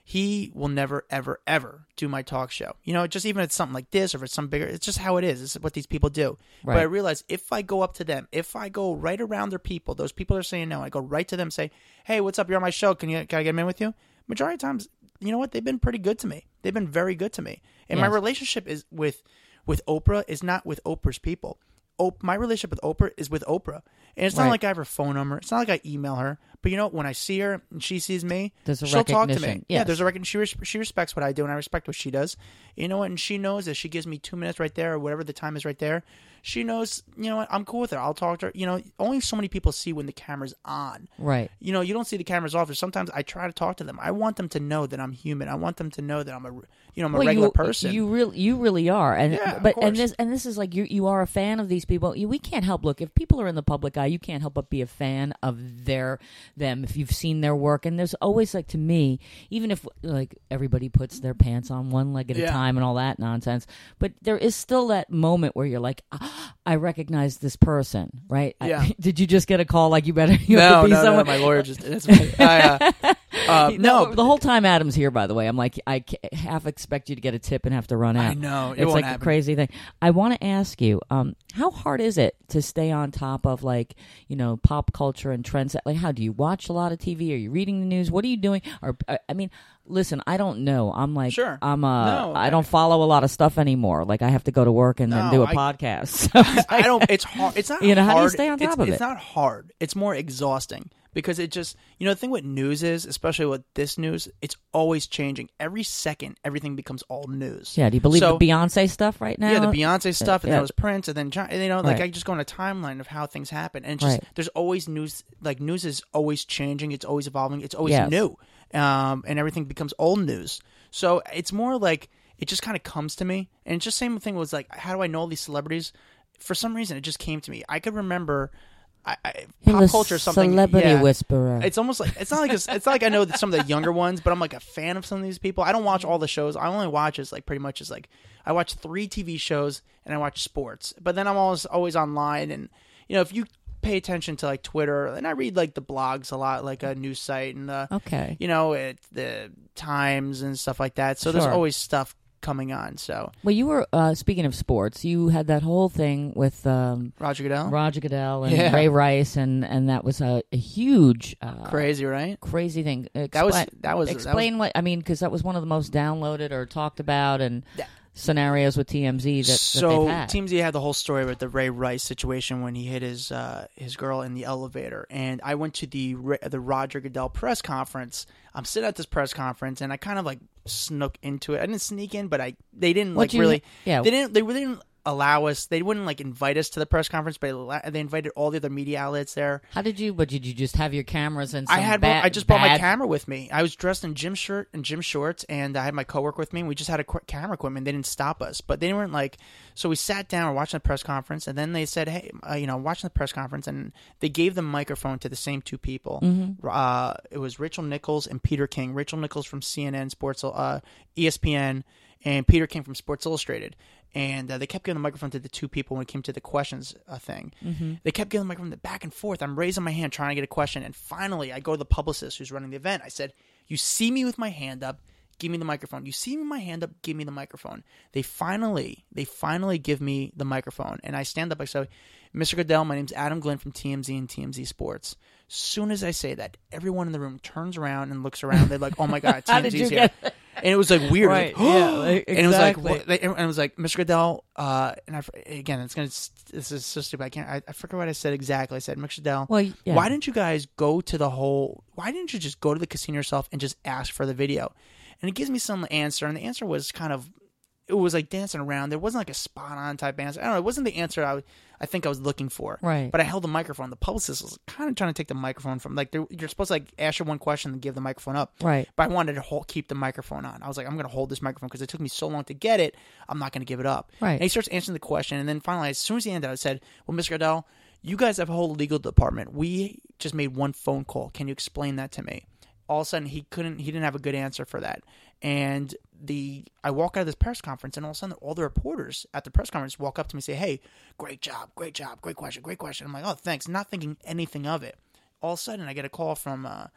he will never, ever, ever do my talk show. You know, just even if it's something like this or if it's something bigger, it's just how it is. It's what these people do. Right. But I realize if I go up to them, if I go right around their people, those people are saying no, I go right to them and say, hey, what's up? You're on my show. Can you can I get in with you? Majority of times, you know what? They've been pretty good to me. They've been very good to me. And Yes. my relationship is with with Oprah is not with Oprah's people. Op- my relationship with Oprah is with Oprah. And it's not Right. like I have her phone number. It's not like I email her. But you know, when I see her and she sees me, There's a she'll talk to me. recognition. Yeah, Yes. there's a recognition. She, res- she respects what I do, and I respect what she does. You know what? And she knows that she gives me two minutes right there or whatever the time is right there. She knows, you know what? I'm cool with her. I'll talk to her. You know, only so many people see when the camera's on. Right. You know, you don't see the cameras off. Or sometimes I try to talk to them. I want them to know that I'm human. I want them to know that I'm a, you know, I'm a Well, regular you, person. You really, you really are, and Yeah, of but and course. this and this is like you. You are a fan of these people. You, we can't help. Look, if people are in the public eye, you can't help but be a fan of their them. If you've seen their work, and there's always like to me, even if like everybody puts their pants on one leg at Yeah. a time and all that nonsense, but there is still that moment where you're like, ah, I recognize this person, right? I- Yeah. did you just get a call like you better? You no, have to be no, no. someone? My lawyer just. It's funny. I, uh, uh, no, the whole time Adam's here, by the way, I'm like, I ca- half expect you to get a tip and have to run out. I know. It It's won't like happen. a crazy thing. I want to ask you, um, how hard is it to stay on top of like, you know, pop culture and trends? Like, how do you watch a lot of T V? Are you reading the news? What are you doing? Or, uh, I mean, listen, I don't know. I'm like, Sure. I'm uh, No, I I- don't follow a lot of stuff anymore. Like, I have to go to work and then No, do a I- podcast. So it's I like- don't. It's hard. It's not. You know, hard. how do you stay on top it's, of it's it? not hard. It's more exhausting because it just. You know, the thing with news is, especially with this news, it's always changing. Every second, everything becomes all news. Yeah, do you believe So- the Beyonce stuff right now? Yeah, the Beyonce stuff, and yeah. that was Prince, and then John- and, you know, like Right. I just go on a timeline of how things happen, and it's just Right. there's always news. Like news is always changing. It's always evolving. It's always Yes. new, um, and everything becomes old news. So it's more like it just kind of comes to me, and it's just same thing was like, how do I know all these celebrities? For some reason, it just came to me. I could remember. I, I, You're pop the culture or something. celebrity yeah. whisperer. It's almost like it's not like it's, it's not like I know that some of the younger ones, but I'm like a fan of some of these people. I don't watch all the shows. I only watch is like pretty much is like I watch three T V shows and I watch sports. But then I'm always always online, and you know if you pay attention to like Twitter, and I read like the blogs a lot, like a news site and the Okay. you know it, the Times and stuff like that. So there's Sure. always stuff coming on. So Well, you were uh, speaking of sports. You had that whole thing with um, Roger Goodell, Roger Goodell and Yeah. Ray Rice, and, and that was a, a huge, uh, crazy, right? crazy thing. Expli- That was that was explain what I mean, because that was one of the most downloaded or talked about and That- scenarios with T M Z that, that so they've had. T M Z had the whole story with the Ray Rice situation when he hit his uh, his girl in the elevator, and I went to the Ra- the Roger Goodell press conference. I'm sitting at this press conference, and I kind of like snuck into it. I didn't sneak in, but I they didn't What like you- really. yeah. they didn't. They really didn't allow us. They wouldn't like invite us to the press conference, but they they invited all the other media outlets there. How did you? But did you just have your cameras and some I had bad, I just brought my bad- camera with me. I was dressed in gym shirt and gym shorts, and I had my coworker with me. And we just had a qu- camera equipment. They didn't stop us, but they weren't like. So we sat down, we're watching the press conference, and then they said, "Hey, uh, you know, watching the press conference," and they gave the microphone to the same two people. Mm-hmm. Uh, it was Rachel Nichols and Peter King. Rachel Nichols from C N N Sports, uh, E S P N, and Peter King from Sports Illustrated. And uh, they kept giving the microphone to the two people when it came to the questions uh, thing. Mm-hmm. They kept giving the microphone back and forth. I'm raising my hand trying to get a question. And finally, I go to the publicist who's running the event. I said, you see me with my hand up, give me the microphone. You see me with my hand up, give me the microphone. They finally, they finally give me the microphone. And I stand up, I say, Mister Goodell, my name's Adam Glenn from T M Z and T M Z Sports. Soon as I say that, everyone in the room turns around and looks around. They're like, oh my God, How did T M Z's you here. get- And it was like weird. Right, Like, yeah, like, And it was like, exactly. what? They- and it was like, Mister Goodell, uh, and I, again, it's gonna, this is so stupid. I can't, I, I forget what I said exactly. I said, Mister Goodell, Well, yeah. why didn't you guys go to the whole? Why didn't you just go to the casino yourself and just ask for the video? And it gives me some answer, and the answer was kind of, it was like dancing around. There wasn't like a spot on type answer. I don't know. It wasn't the answer I, I think I was looking for. Right. But I held the microphone. The publicist was kind of trying to take the microphone from, like, you're supposed to like ask her one question and give the microphone up. Right. But I wanted to hold, keep the microphone on. I was like, I'm going to hold this microphone because it took me so long to get it. I'm not going to give it up. Right. And he starts answering the question. And then finally, as soon as he ended, I said, well, Mister Goodell, you guys have a whole legal department. We just made one phone call. Can you explain that to me? All of a sudden, he couldn't, he didn't have a good answer for that. And the, I walk out of this press conference, and all of a sudden, all the reporters at the press conference walk up to me and say, hey, great job, great job, great question, great question. I'm like, oh, thanks. Not thinking anything of it. All of a sudden, I get a call from, uh,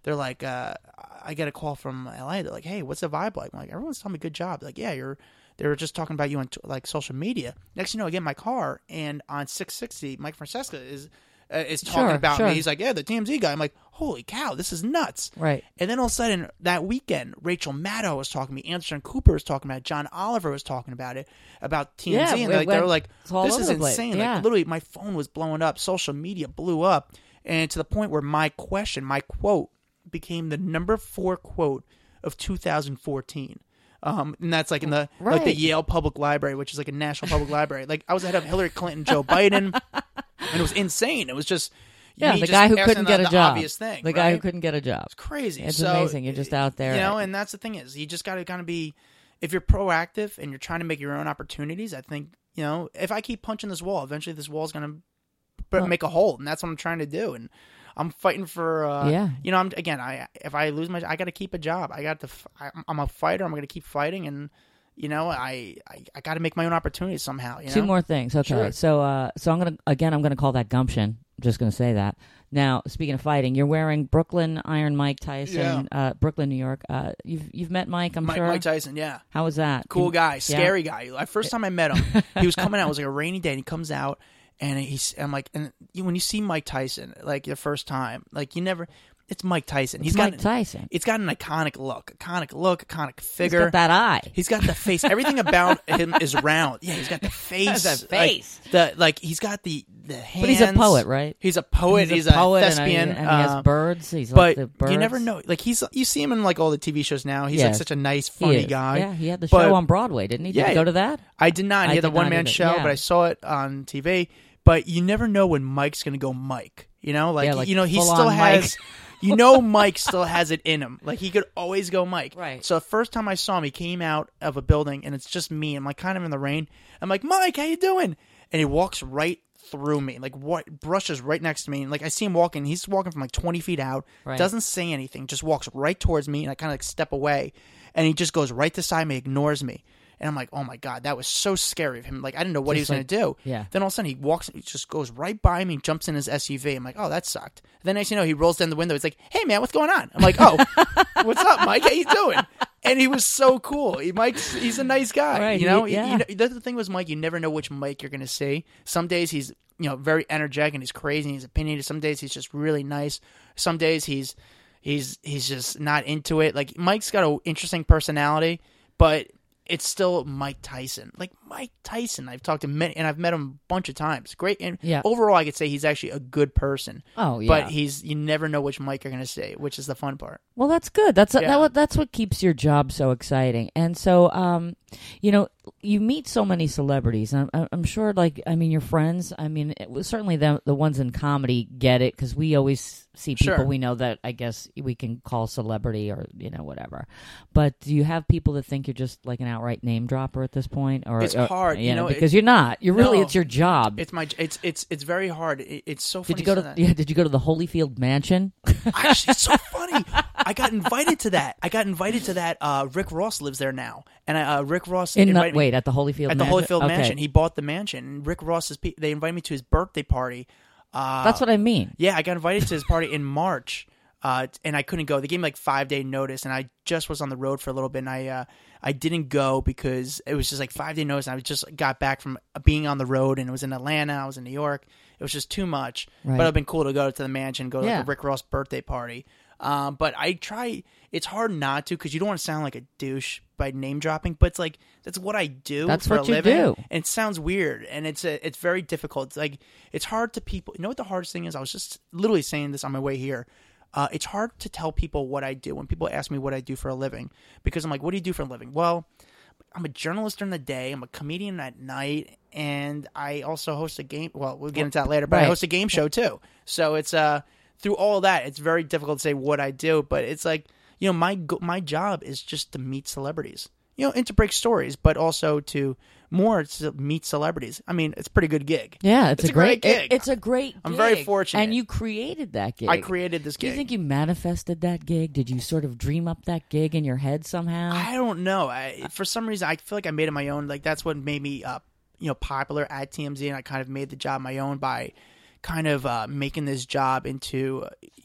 they're like, uh, I get a call from L A. They're like, hey, what's the vibe like? I'm like, everyone's telling me good job. They're like, yeah, you're. They were just talking about you on like social media. Next thing you know, I get in my car, and on six sixty, Mike Francesca is uh, is talking Sure, about sure. me. He's like, yeah, the T M Z guy. I'm like, holy cow, this is nuts. Right. And then all of a sudden, that weekend, Rachel Maddow was talking to me. Anderson Cooper was talking about it. John Oliver was talking about it, about T M Z. Yeah, and it like, they were went- like, it's all this over is the place. insane. Yeah. Like, literally, my phone was blowing up. Social media blew up. And to the point where my question, my quote, became the number four quote of two thousand fourteen. Um, and that's like in the like the Right. Yale Public Library, which is like a national public library. Like I was ahead of Hillary Clinton, Joe Biden, and it was insane. It was just Yeah, me the just guy who asking couldn't the, get a the job. obvious thing, the guy who right? couldn't get a job. It's crazy. It's So, amazing. You're just out there. you know. And that's the thing is, you just got to kind of be. If you're proactive and you're trying to make your own opportunities, I think you know. If I keep punching this wall, eventually this wall's gonna Well- make a hole, and that's what I'm trying to do. And I'm fighting for. Uh, Yeah. You know, I'm again. I if I lose my, I got to keep a job. I got to. I, I'm a fighter. I'm going to keep fighting, and you know, I I, I got to make my own opportunities somehow. You know? Two more things. Okay. Sure. So uh so I'm gonna again I'm gonna call that gumption. I'm just gonna say that. Now, speaking of fighting, you're wearing Brooklyn Iron Mike Tyson, uh Brooklyn, New York. Uh you've you've met Mike, I'm Mike, sure. Mike Tyson, yeah. How was that? Cool You- guy, yeah? scary guy. Like, first time I met him, he was coming out. It was like a rainy day, and he comes out, and he's. I'm like, and you, when you see Mike Tyson, like the first time, like you never. It's Mike Tyson. It's He's Mike got Tyson. It's got an iconic look, iconic look, iconic He's figure. got that eye. He's got the face. Everything about him is round. Yeah, he's got the face. Has that like, face. the like he's got the the hands. But he's a poet, right? He's a poet. He's, He's a poet and, thespian. and, he has uh, birds. He's but like the birds. you never know. Like he's you see him in like all the T V shows now. He's like Yes. such a nice, He funny is. guy. Yeah, he had the But- show on Broadway, didn't he? Did Yeah, you go to that? I did not. I He had a did not one man either. show, Yeah. but I saw it on T V. But you never know when Mike's going to go Mike. You know, like, Yeah, like you know, he full-on still Mike. has. You know, Mike still has it in him. Like he could always go Mike. Right. So the first time I saw him, he came out of a building, and it's just me. I'm like kind of in the rain. I'm like, Mike, how you doing? And he walks right through me, like what brushes right next to me. And like I see him walking. He's walking from like twenty feet out. Right. Doesn't say anything. Just walks right towards me, and I kind of like step away, and he just goes right beside me, ignores me. And I'm like, oh my God, that was so scary of him. Like, I didn't know what Just he was like- going to do. yeah. Then all of a sudden he walks, he just goes right by me, jumps in his S U V. I'm like, oh, that sucked. Then next thing you know, he rolls down the window. He's like, hey man, what's going on? I'm like, oh, what's up, Mike? How you doing? And he was so cool. He Mike's, he's a nice guy. Right, You know, he- You- yeah. you know, the the thing was, Mike, you never know which Mike you're going to see. Some days he's, you know, very energetic and he's crazy and he's opinionated. Some days he's just really nice. Some days he's, he's, he's just not into it. Like Mike's got an interesting personality, but it's still Mike Tyson. Like Mike Tyson, I've talked to many, and I've met him a bunch of times. Great, and Yeah. overall, I could say he's actually a good person. Oh, yeah. But he's you never know which Mike you're going to see, which is the fun part. Well, that's good. That's Yeah. that, what that's what keeps your job so exciting. And so, um, you know, you meet so many celebrities. I'm, I'm sure, like, I mean, your friends. I mean, it was certainly the the ones in comedy get it because we always see people Sure. we know that I guess we can call celebrity or you know whatever. But do you have people that think you're just like an outright name dropper at this point? Or It's or- hard, you yeah, know, because it- you're not. You're really No. it's your job. It's my it's it's it's very hard. It, it's so funny. did you go say to that. yeah? Did you go to the Holyfield Mansion? Actually, it's so funny. I got invited to that. I got invited to that. Uh, Rick Ross lives there now, and I, uh, Rick Ross In the, invited me wait at the Holyfield at the Mansion? Holyfield Okay. Mansion. He bought the mansion, and Rick Ross's. pe- They invited me to his birthday party. Uh, That's what I mean. Yeah, I got invited to his party in March, uh, and I couldn't go. They gave me like five day notice, and I just was on the road for a little bit, and I uh, I didn't go because it was just like five day notice. And I just got back from being on the road, and it was in Atlanta. I was in New York. It was just too much. Right. But it'd been cool to go to the mansion, go to Yeah. like a Rick Ross birthday party. Um, but I try. It's hard not to because you don't want to sound like a douche by name dropping. But it's like that's what I do. That's for what a you living. do. And it sounds weird, and it's a, it's very difficult. It's like it's hard to people. You know what the hardest thing is? I was just literally saying this on my way here. Uh, it's hard to tell people what I do when people ask me what I do for a living because I'm like, what do you do for a living? Well, I'm a journalist during the day. I'm a comedian at night, and I also host a game. Well, we'll get into that later, but I Right. host a game show too. So it's uh through all that, it's very difficult to say what I do. But it's like you know, my go- my job is just to meet celebrities. You know, and to break stories, but also to more to meet celebrities. I mean, it's a pretty good gig. Yeah, it's, It's a a great great, gig. it- it's a great. I'm gig. very fortunate. and you created that gig. I created this Do gig. you think you manifested that gig? Did you sort of dream up that gig in your head somehow? I don't know. I, for some reason, I feel like I made it my own. Like that's what made me, uh, you know, popular at T M Z, and I kind of made the job my own by kind of uh, making this job into, uh,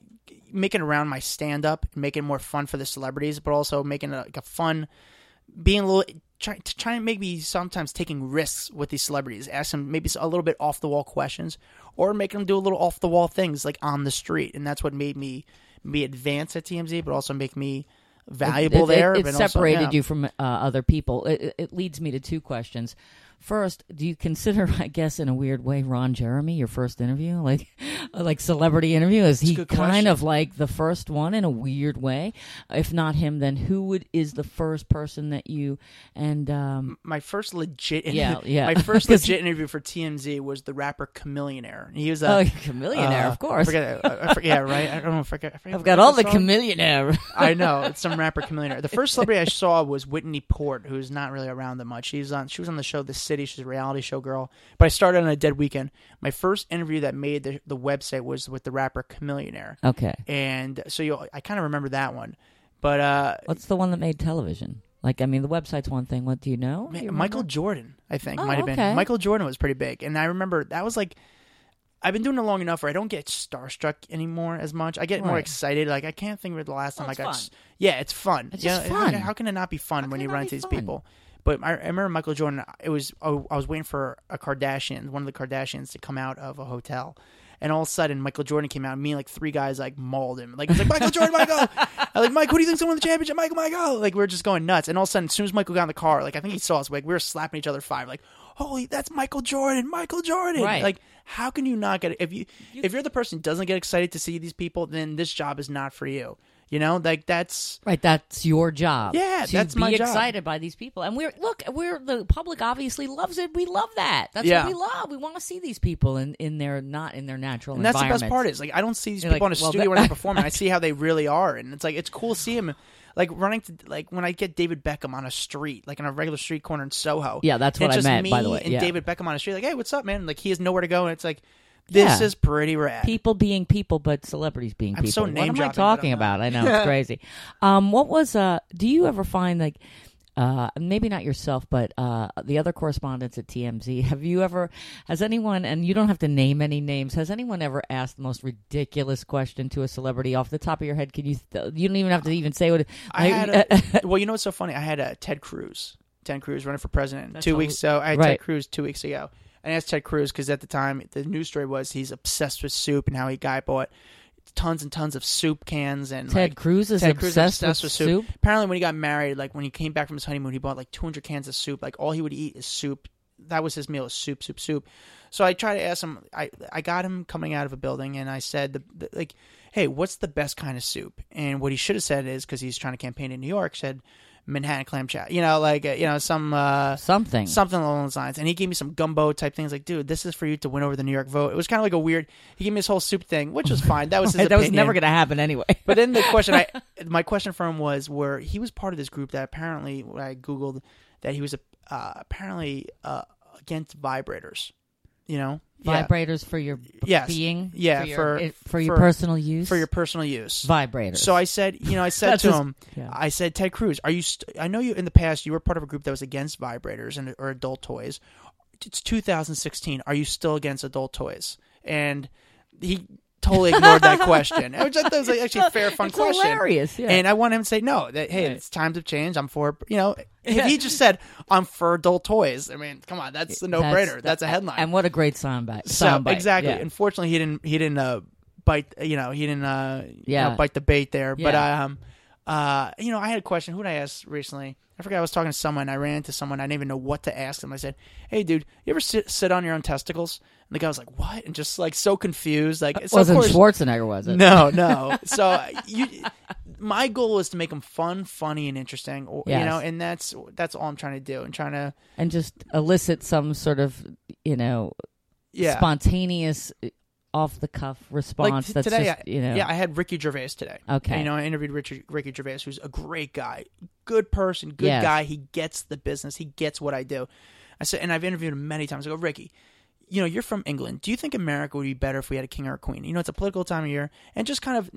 making around my stand up, making it more fun for the celebrities, but also making it like a fun, being a little trying to try and make me sometimes taking risks with these celebrities, ask them maybe a little bit off the wall questions, or making them do a little off the wall things like on the street, and that's what made me me advance at T M Z, but also make me valuable it, it, there. It, it but separated also, yeah. you from uh, other people. It, it leads me to two questions. First, do you consider, I guess, in a weird way, Ron Jeremy your first interview, like, like celebrity interview? Is he kind question. of like the first one in a weird way? If not him, then who would is the first person that you and um, my first legit, yeah, yeah, my first legit interview for T M Z was the rapper Chamillionaire. He was a oh, Chamillionaire, uh, of course. I forget, I forget, yeah, right. I don't know. I forget, I forget, I've got all the Chamillionaire. I know it's some rapper Chamillionaire. The first celebrity I saw was Whitney Port, who's not really around that much. She's on. She was on the show The City. She's a reality show girl. But I started on a dead weekend. My first interview that made the, the website was with the rapper Chamillionaire. Okay. And so you, I kind of remember that one. But uh, what's the one that made television? Like, I mean, the website's one thing. What do you know? Do you Michael Jordan, I think, oh, might have okay. been. Michael Jordan was pretty big. And I remember that was like, I've been doing it long enough where I don't get starstruck anymore as much. I get right. more excited. Like, I can't think of the last time well, I got. Fun. Yeah, it's fun. It's yeah, just fun. How, how can it not be fun how when you it run not into these fun? people? But I, I remember Michael Jordan. It was I was waiting for a Kardashian, one of the Kardashians, to come out of a hotel, and all of a sudden Michael Jordan came out. And me and like three guys like mauled him. Like it's like Michael Jordan, Michael. I'm like Mike, who do you think's gonna win the championship? Michael, Michael. Like we were just going nuts. And all of a sudden, as soon as Michael got in the car, like I think he saw us. Like we were slapping each other five. Like holy, that's Michael Jordan, Michael Jordan. Right. Like how can you not get it? If you if you're the person who doesn't get excited to see these people, then this job is not for you. You know, like that's right. That's your job. Yeah, to that's be my job. excited by these people, and we're look. We're the public. Obviously, loves it. We love that. That's Yeah. what we love. We want to see these people in, in their not in their natural And that's the environment. best part is like I don't see these You're people like, in a well, studio that- when they're performing. I see how they really are, and it's like it's cool to see them. Like running to like when I get David Beckham on a street, like on a regular street corner in Soho. Yeah, that's and what it's I just meant, me by the way, And yeah. David Beckham on a street, like, hey, what's up, man? Like he has nowhere to go, and it's like this Yeah. is pretty rad. People being people, but celebrities being I'm people. so what name am I dropping, but talking I'm not. about? I know it's crazy. Um, what was? Uh, do you ever find like? Uh, maybe not yourself, but uh, the other correspondents at T M Z. Have you ever, has anyone, and you don't have to name any names, has anyone ever asked the most ridiculous question to a celebrity off the top of your head? Can you, th- you don't even have to even say what it, I had a, well, you know what's so funny? I had a Ted Cruz, Ted Cruz running for president That's two all- weeks ago. I had right. Ted Cruz two weeks ago. And I asked Ted Cruz because at the time the news story was he's obsessed with soup and how he guy bought tons and tons of soup cans and Ted like, Cruz is Ted Cruz obsessed, obsessed with, with soup? Apparently, when he got married, like when he came back from his honeymoon, he bought like two hundred cans of soup. Like all he would eat is soup. That was his meal: is soup, soup, soup. So I tried to ask him. I I got him coming out of a building, and I said, the, the, like, hey, what's the best kind of soup? And what he should have said is because he's trying to campaign in New York, said Manhattan clam chowder. You know, like uh, you know some uh, Something. something along those lines. And he gave me some gumbo type things. Like, dude, this is for you to win over the New York vote. It was kind of like a weird. He gave me this whole soup thing, which was fine. That was his that was opinion. never going to happen anyway. But then the question, I my question for him was, where he was part of this group that apparently, when I googled, that he was uh, apparently uh, against vibrators. You know, Vibrators for your b- Yes. being? Yeah, For your, for- it- for your for- personal use? for your personal use. Vibrators. So I said, you know, I said That's to just- him, yeah. I said, Ted Cruz, are you? St- I know you in the past you were part of a group that was against vibrators and or adult toys. It's two thousand sixteen. Are you still against adult toys? And he totally ignored that question. Which I thought was like actually a fair, fun it's question. hilarious, yeah. And I want him to say no. That hey, Right. it's times have changed. I'm for you know. If he just said I'm for adult toys, I mean, come on, that's a no brainer. That's, a headline. And what a great soundbite. So soundbite. exactly. Yeah. Unfortunately, he didn't. He didn't uh, bite. You know, he didn't. Uh, you Yeah. know, bite the bait there. But Yeah. um, uh, you know, I had a question. Who did I ask recently? I forgot. I was talking to someone. I ran into someone. I didn't even know what to ask them. I said, "Hey, dude, you ever sit sit on your own testicles?" And the guy was like, "What?" And just like so confused. Like, It so of wasn't course, Schwarzenegger, was it? no, no. So uh, you, my goal is to make them fun, funny, and interesting. Or, Yes. You know, and that's that's all I'm trying to do. And trying to And just elicit some sort of, you know, yeah. spontaneous, off the cuff response. t- that's today, just, I, you know. yeah, I had Ricky Gervais today. Okay. And, you know, I interviewed Richard, Ricky Gervais, who's a great guy, good person, good Yes. guy. He gets the business. He gets what I do. I said, and I've interviewed him many times. I go, Ricky, you know, you're from England. Do you think America would be better if we had a king or a queen? You know, it's a political time of year, and just kind of not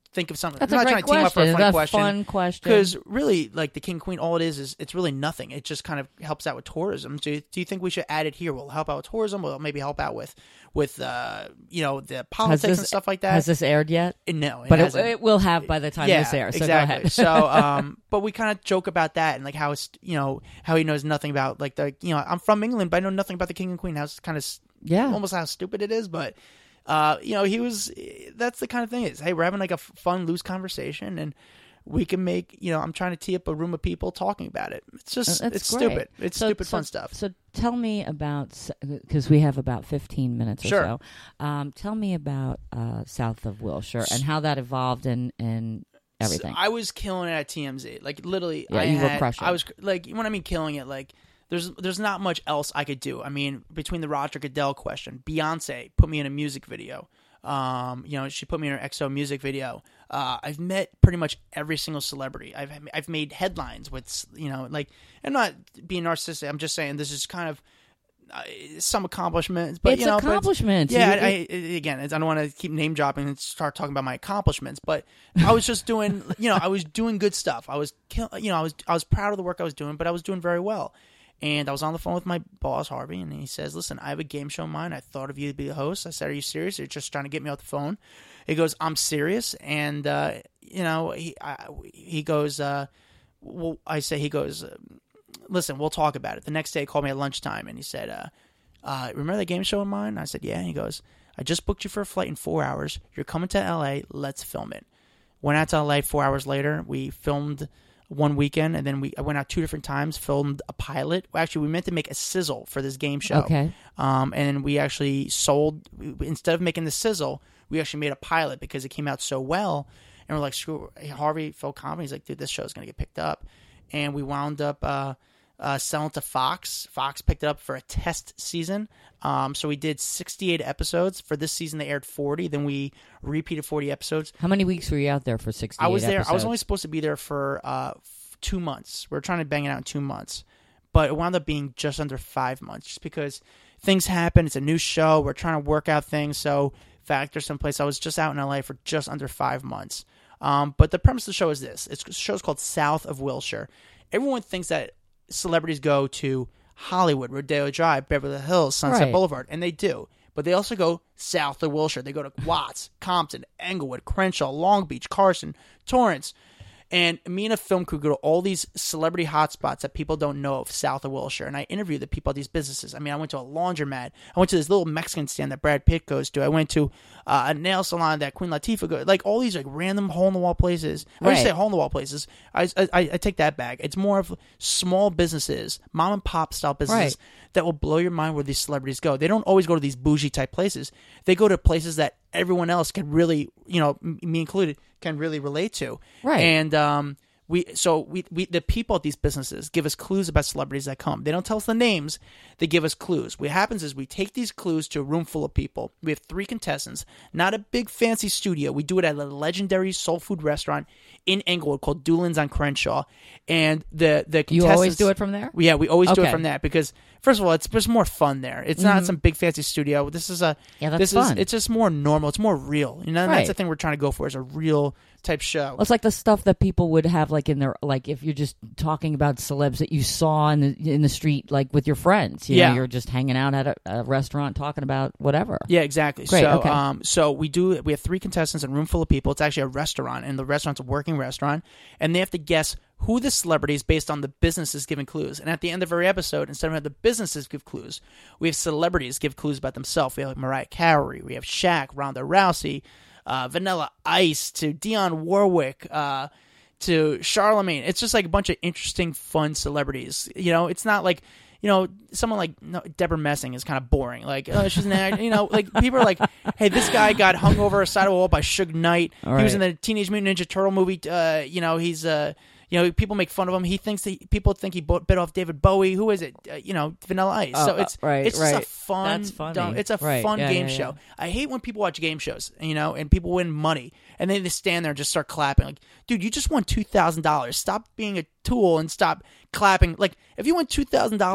think of something. That's I'm a not great trying to team up for a question. funny That's a question. fun question. Because really, like the King Queen, all it is is it's really nothing. It just kind of helps out with tourism. Do you, do you think we should add it here? Will it help out with tourism? Will it maybe help out with with uh, you know the politics this, and stuff like that? Has this aired yet? No, it but it, hasn't. it will have by the time yeah, this airs. So exactly. go ahead. so, um, but we kind of joke about that and like how it's you know how he knows nothing about like the you know I'm from England, but I know nothing about the King and Queen. How it's kind of yeah, almost how stupid it is, but. Uh, you know, he was. That's the kind of thing. Is hey, we're having like a fun, loose conversation, and we can make. You know, I'm trying to tee up a room of people talking about it. It's just, That's it's great. stupid. It's so, stupid so, fun stuff. So tell me about because we have about fifteen minutes or Sure. so. Um, tell me about uh, South of Wilshire and how that evolved and and everything. So I was killing it at T M Z. Like literally, Yeah, I you were had, crushing. I was like, when I mean killing it, like. There's there's not much else I could do. I mean, between the Roger Goodell question, Beyonce put me in a music video. Um, you know, she put me in her X O music video. Uh, I've met pretty much every single celebrity. I've I've made headlines with you know, like I'm not being narcissistic. I'm just saying this is kind of uh, some accomplishments, but it's you know, accomplishments. But yeah, You- I, I, again, I don't want to keep name dropping and start talking about my accomplishments, but I was just doing, you know, I was doing good stuff. I was, kill, you know, I was I was proud of the work I was doing, but I was doing very well. And I was on the phone with my boss, Harvey, and he says, listen, I have a game show in mind. I thought of you to be the host. I said, are you serious? You're just trying to get me off the phone? He goes, I'm serious. And, uh, you know, he I, he goes, uh, well, I say, he goes, listen, we'll talk about it. The next day he called me at lunchtime, and he said, uh, uh, remember that game show in mind? I said, yeah. And he goes, I just booked you for a flight in four hours. You're coming to L A. Let's film it. Went out to L A four hours later. We filmed one weekend, and then we I went out two different times, filmed a pilot. Well, actually, we meant to make a sizzle for this game show. Okay. Um, and we actually sold, instead of making the sizzle, we actually made a pilot because it came out so well. And we're like, screw it. Harvey felt confident. He's like, dude, this show's going to get picked up. And we wound up uh, uh, selling to Fox. Fox picked it up for a test season. Um, so we did sixty-eight episodes. For this season, they aired forty. Then we repeated forty episodes. How many weeks were you out there for sixty-eight I was there. episodes? I was only supposed to be there for uh, f- two months. We were trying to bang it out in two months, but it wound up being just under five months, just because things happen. It's a new show. We're trying to work out things. So factor someplace. I was just out in L A for just under five months. Um, but the premise of the show is this: it's the show's called South of Wilshire. Everyone thinks that celebrities go to Hollywood, Rodeo Drive, Beverly Hills, Sunset Right. Boulevard, and they do. But they also go south of Wilshire. They go to Watts, Compton, Englewood, Crenshaw, Long Beach, Carson, Torrance. And me and a film crew go to all these celebrity hotspots that people don't know of south of Wilshire. And I interview the people at these businesses. I mean, I went to a laundromat. I went to this little Mexican stand that Brad Pitt goes to. I went to uh, a nail salon that Queen Latifah goes. Like all these like random hole-in-the-wall places. I Right. just say hole-in-the-wall places. I, I, I take that back. It's more of small businesses, mom-and-pop style businesses. Right. That will blow your mind where these celebrities go. They don't always go to these bougie type places. They go to places that everyone else can really, you know, me included, can really relate to. Right. And um, we, so we, we, the people at these businesses give us clues about celebrities that come. They don't tell us the names. They give us clues. What happens is we take these clues to a room full of people. We have three contestants. Not a big fancy studio. We do it at a legendary soul food restaurant in Englewood called Doolin's on Crenshaw. And the the contestants, You always do it from there? yeah, we always do it Okay. from that because first of all, it's just more fun there. It's not some big fancy studio. This is a Yeah, that's this fun. is it's just more normal. It's more real. You know, and Right. that's the thing we're trying to go for is a real type show. Well, it's like the stuff that people would have, like in their, like if you're just talking about celebs that you saw in the in the street, like with your friends. You Yeah. know, you're just hanging out at a, a restaurant talking about whatever. Yeah, exactly. Great, so, okay. um, so we do. We have three contestants in a room full of people. It's actually a restaurant, and the restaurant's a working restaurant, and they have to guess who the celebrity is based on the businesses giving clues. And at the end of every episode, instead of having the businesses give clues, we have celebrities give clues about themselves. We have Mariah Carey, we have Shaq, Ronda Rousey, uh, Vanilla Ice, to Dionne Warwick, uh, to Charlemagne. It's just like a bunch of interesting, fun celebrities. You know, it's not like, you know, someone like no, Deborah Messing is kind of boring. Like, oh, she's an act, you know, like people are like, hey, this guy got hung over a side of a wall by Suge Knight. All he was right. in the Teenage Mutant Ninja Turtle movie. Uh, you know, he's uh, you know, people make fun of him. He thinks that people think he bit off David Bowie. Who is it? Uh, you know, Vanilla Ice. Oh, so it's uh, right, it's just right. a fun. That's funny. dumb- It's a Right, fun yeah, game yeah, show. yeah. I hate when people watch game shows, you know, and people win money, and then they stand there and just start clapping. Like, dude, you just won two thousand dollars. Stop being a tool and stop clapping. Like, if you won two thousand dollars,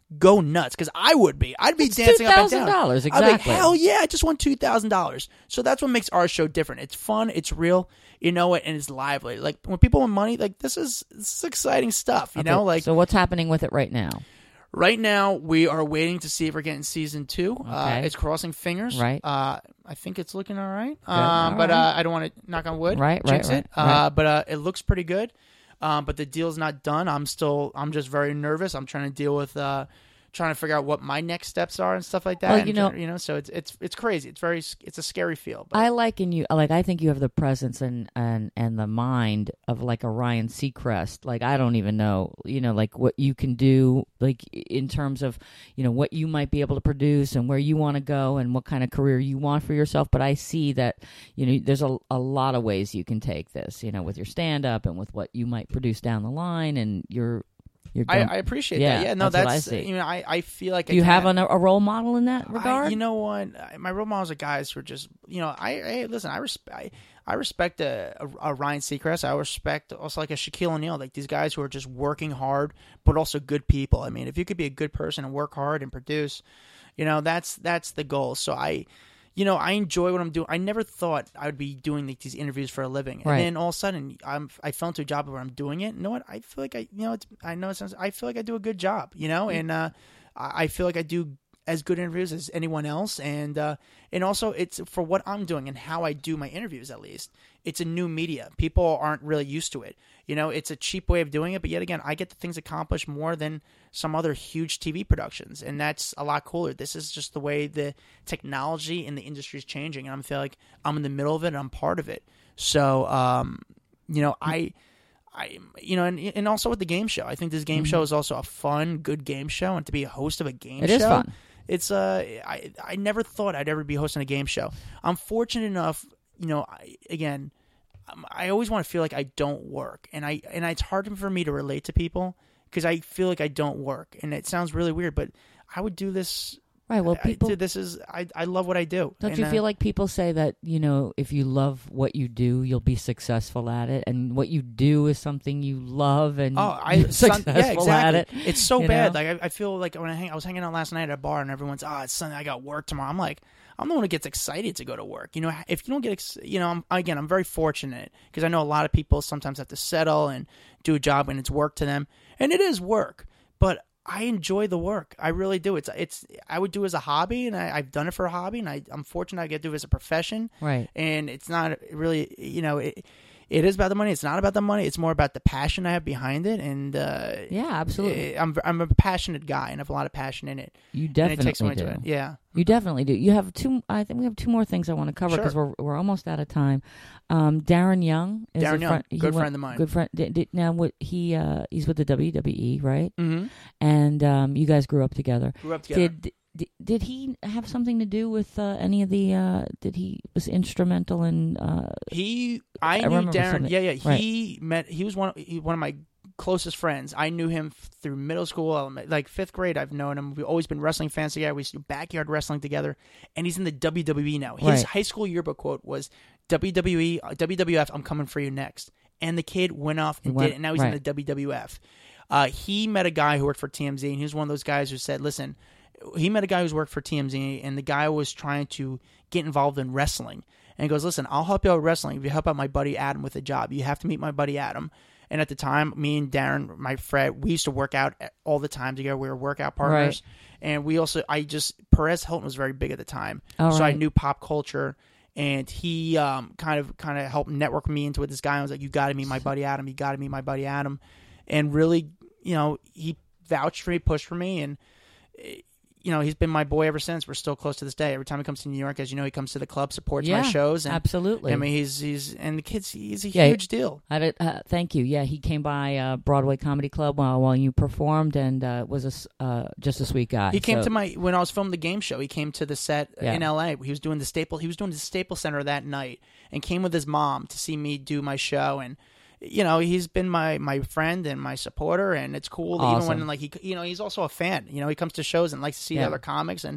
go nuts because I would be. I'd be it's dancing up and down. two thousand dollars, I'd be like, exactly. hell yeah, I just won two thousand dollars. So that's what makes our show different. It's fun, it's real, you know it, and it's lively. Like when people win money, like this is this is exciting stuff, you Okay, know? Like so what's happening with it right now? Right now, we are waiting to see if we're getting season two. Okay. Uh, it's crossing fingers. Right. Uh, I think it's looking all right. Good. Um, All but right. Uh, I don't want to knock on wood. Right, right, jinx right, it. Uh, right. But uh, it looks pretty good. Um, but the deal's not done. I'm still. I'm just very nervous. I'm trying to deal with. Uh, trying to figure out what my next steps are and stuff like that. Well, and, you know- you know. So it's it's it's crazy. It's very. It's a scary feel. But I liken you, like, I think you have the presence and, and, and the mind of like a Ryan Seacrest. Like, I don't even know, you know, like what you can do, like in terms of, you know, what you might be able to produce and where you want to go and what kind of career you want for yourself. But I see that, you know, there's a, a lot of ways you can take this, you know, with your stand up and with what you might produce down the line and your, your I, I appreciate Yeah, that. Yeah, no, that's that's, what I see. you know, I, I feel like do I you can't- have an, a role model in that regard? I, you know what? I- My role models are guys who are just, you know, I, I listen. I respect, I, I respect a, a, a Ryan Seacrest. I respect also like a Shaquille O'Neal, like these guys who are just working hard, but also good people. I mean, if you could be a good person and work hard and produce, you know, that's that's the goal. So I, you know, I enjoy what I'm doing. I never thought I would be doing like, these interviews for a living, Right. and then all of a sudden, I'm I fell into a job where I'm doing it. You know what? I feel like I, you know, it's, I know it sounds. I feel like I do a good job. You know, and uh, I I feel like I do as good interviews as anyone else, and uh, and also it's for what I'm doing and how I do my interviews. At least it's a new media. People aren't really used to it. You know, it's a cheap way of doing it, but yet again, I get the things accomplished more than some other huge T V productions, and that's a lot cooler. This is just the way the technology in the industry is changing, and I feel like I'm in the middle of it and I'm part of it. So, um, you know, I. I, you know, and and also with the game show, I think this game show is also a fun, good game show, and to be a host of a game It show, is fun. It's uh, I I never thought I'd ever be hosting a game show. I'm fortunate enough, you know, I, again, um, I always want to feel like I don't work, and I and it's hard for me to relate to people because I feel like I don't work, and it sounds really weird, but I would do this. Right. Well, I, people. I, this is I I love what I do. Don't and, you uh, feel like people say that, you know, if you love what you do, you'll be successful at it, and what you do is something you love and Oh, I you're son, successful yeah, exactly. at it. It's so you bad. know? Like I, I feel like when I hang, I was hanging out last night at a bar, and everyone's, oh, it's Sunday, I got work tomorrow. I'm like, I'm the one who gets excited to go to work. You know, if you don't get, ex- you know, I'm, again, I'm very fortunate because I know a lot of people sometimes have to settle and do a job, and it's work to them, and it is work, but I enjoy the work. I really do. It's it's I would do it as a hobby, and I, I've done it for a hobby, and I, I'm fortunate I get to do it as a profession. Right. And it's not really, you know, it, it is about the money. It's not about the money. It's more about the passion I have behind it. And uh, Yeah, absolutely. I'm I'm a passionate guy, and I have a lot of passion in it. You and definitely it takes away do. to it. Yeah. You definitely do. You have two. I think we have two more things I want to cover because Sure. we're we're almost out of time. Um, Darren Young is Darren a Young, friend, he good went- friend of mine. Good friend. Did, did, now, what he uh, he's with the W W E, right? Mm-hmm. And um, you guys grew up together. Grew up together. Did, did did he have something to do with uh, any of the? Uh, did he was instrumental in? Uh, He, I, I knew remember Darren. something. Yeah, yeah. Right. He met. He was one. He, one of my closest friends. I knew him f- through middle school, element- like fifth grade. I've known him. We've always been wrestling fans together. We used to do backyard wrestling together, and he's in the W W E now. His Right. high school yearbook quote was W W E, uh, W W F. I'm coming for you next. And the kid went off and He went- did it. And now he's in right. the W W F. Uh, he met a guy who worked for T M Z, and he was one of those guys who said, "Listen." He met a guy who's worked for T M Z, and the guy was trying to get involved in wrestling. And he goes, listen, I'll help you out with wrestling if you help out my buddy Adam with a job. You have to meet my buddy Adam. And at the time, me and Darren, my friend, we used to work out all the time together. We were workout partners. Right. And we also, I just, Perez Hilton was very big at the time. All so I right. knew pop culture. And he um, kind of kind of helped network me into it. This guy I was like, you got to meet my buddy Adam. You got to meet my buddy Adam. And really, you know, he vouched for me, pushed for me. And, you know, he's been my boy ever since. We're still close to this day. Every time he comes to New York, as you know, he comes to the club, supports yeah, my shows. And, absolutely. I mean, he's he's and the kid's he's a Yeah, huge deal. I did, uh, thank you. Yeah, he came by uh, Broadway Comedy Club while while you performed, and uh, was a s uh, just a sweet guy. He came So- to my when I was filming the game show. He came to the set Yeah. in L A. He was doing the Staple. He was doing the Staples Center that night, and came with his mom to see me do my show. And you know, he's been my my friend and my supporter, and it's cool. Awesome. Even when like he, you know, he's also a fan. You know, he comes to shows and likes to see Yeah. the other comics, and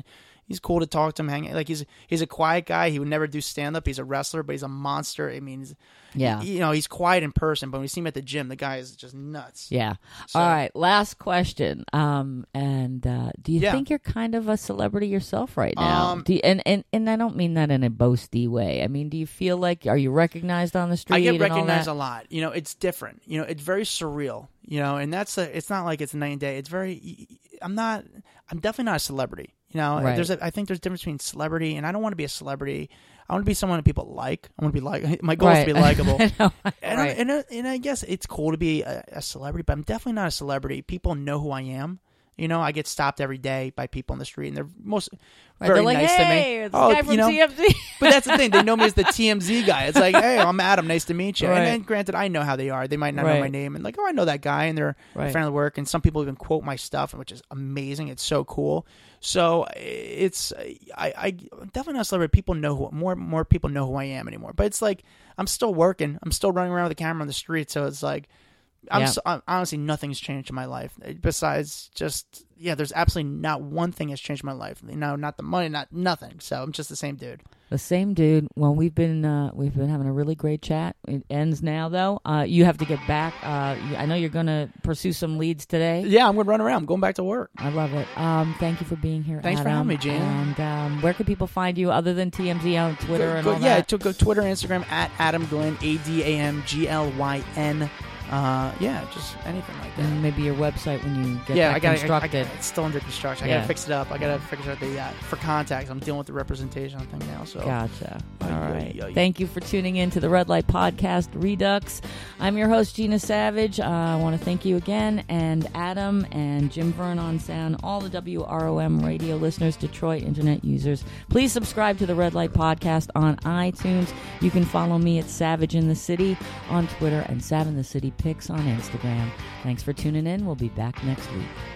He's cool to talk to him. Hang like he's he's a quiet guy. He would never do stand up. He's a wrestler, but he's a monster. I mean, he's, yeah, you know, he's quiet in person, but when you see him at the gym, the guy is just nuts. Yeah. So, all right. Last question. Um, and uh, do you yeah. think you're kind of a celebrity yourself right now? Um, do you, and, and and I don't mean that in a boasty way. I mean, do you feel like are you recognized on the street? I get and all recognized that? a lot. You know, it's different. You know, it's very surreal. You know, and that's a, it's not like it's night and day. It's very. I'm not. I'm definitely not a celebrity. You know, right. there's a, I think there's a difference between celebrity, and I don't want to be a celebrity. I want to be someone that people like. I want to be like. My goal right. is to be likable. know, and, right. and, and, and I guess it's cool to be a, a celebrity, but I'm definitely not a celebrity. People know who I am. You know, I get stopped every day by people on the street, and they're most right. very they're like, nice hey, to me. It's oh, the guy from you know, T M Z. But that's the thing; they know me as the T M Z guy. It's like, hey, I'm Adam. Nice to meet you. Right. And then, granted, I know how they are. They might not right. know my name, and like, oh, I know that guy, and they're right. a fan of the work. And some people even quote my stuff, which is amazing. It's so cool. So it's I, I I'm definitely not a celebrity. People know who more more people know who I am anymore. But it's like I'm still working. I'm still running around with a camera on the street. So it's like. I'm, yeah. so, I'm honestly nothing's changed in my life besides just yeah. There's absolutely not one thing that's changed in my life. You know, not the money, not nothing. So I'm just the same dude. The same dude. Well, we've been uh, we've been having a really great chat. It ends now, though. Uh, you have to get back. Uh, I know you're going to pursue some leads today. Yeah, I'm going to run around. I'm going back to work. I love it. Um, thank you for being here. Thanks Adam. for having me, Gina. And um, where can people find you other than T M Z on Twitter go, and go, all yeah, that? to go Twitter, Instagram at Adam Glyn, A D A M G L Y N. Uh, yeah, just anything like that. And maybe your website when you get yeah, that I got constructed. it's still under construction. I Yeah. got to fix it up. I got to figure out the uh, for contacts. I'm dealing with the representation thing now. So Gotcha. All Ay, ay, right. ay. Thank you for tuning in to the Red Light Podcast Redux. I'm your host, Gina Savage. Uh, I want to thank you again, and Adam and Jim Vern on sound, all the W R O M radio listeners, Detroit internet users. Please subscribe to the Red Light Podcast on iTunes. You can follow me at Savage in the City on Twitter and Sav in the City Pics on Instagram. Thanks for tuning in. We'll be back next week.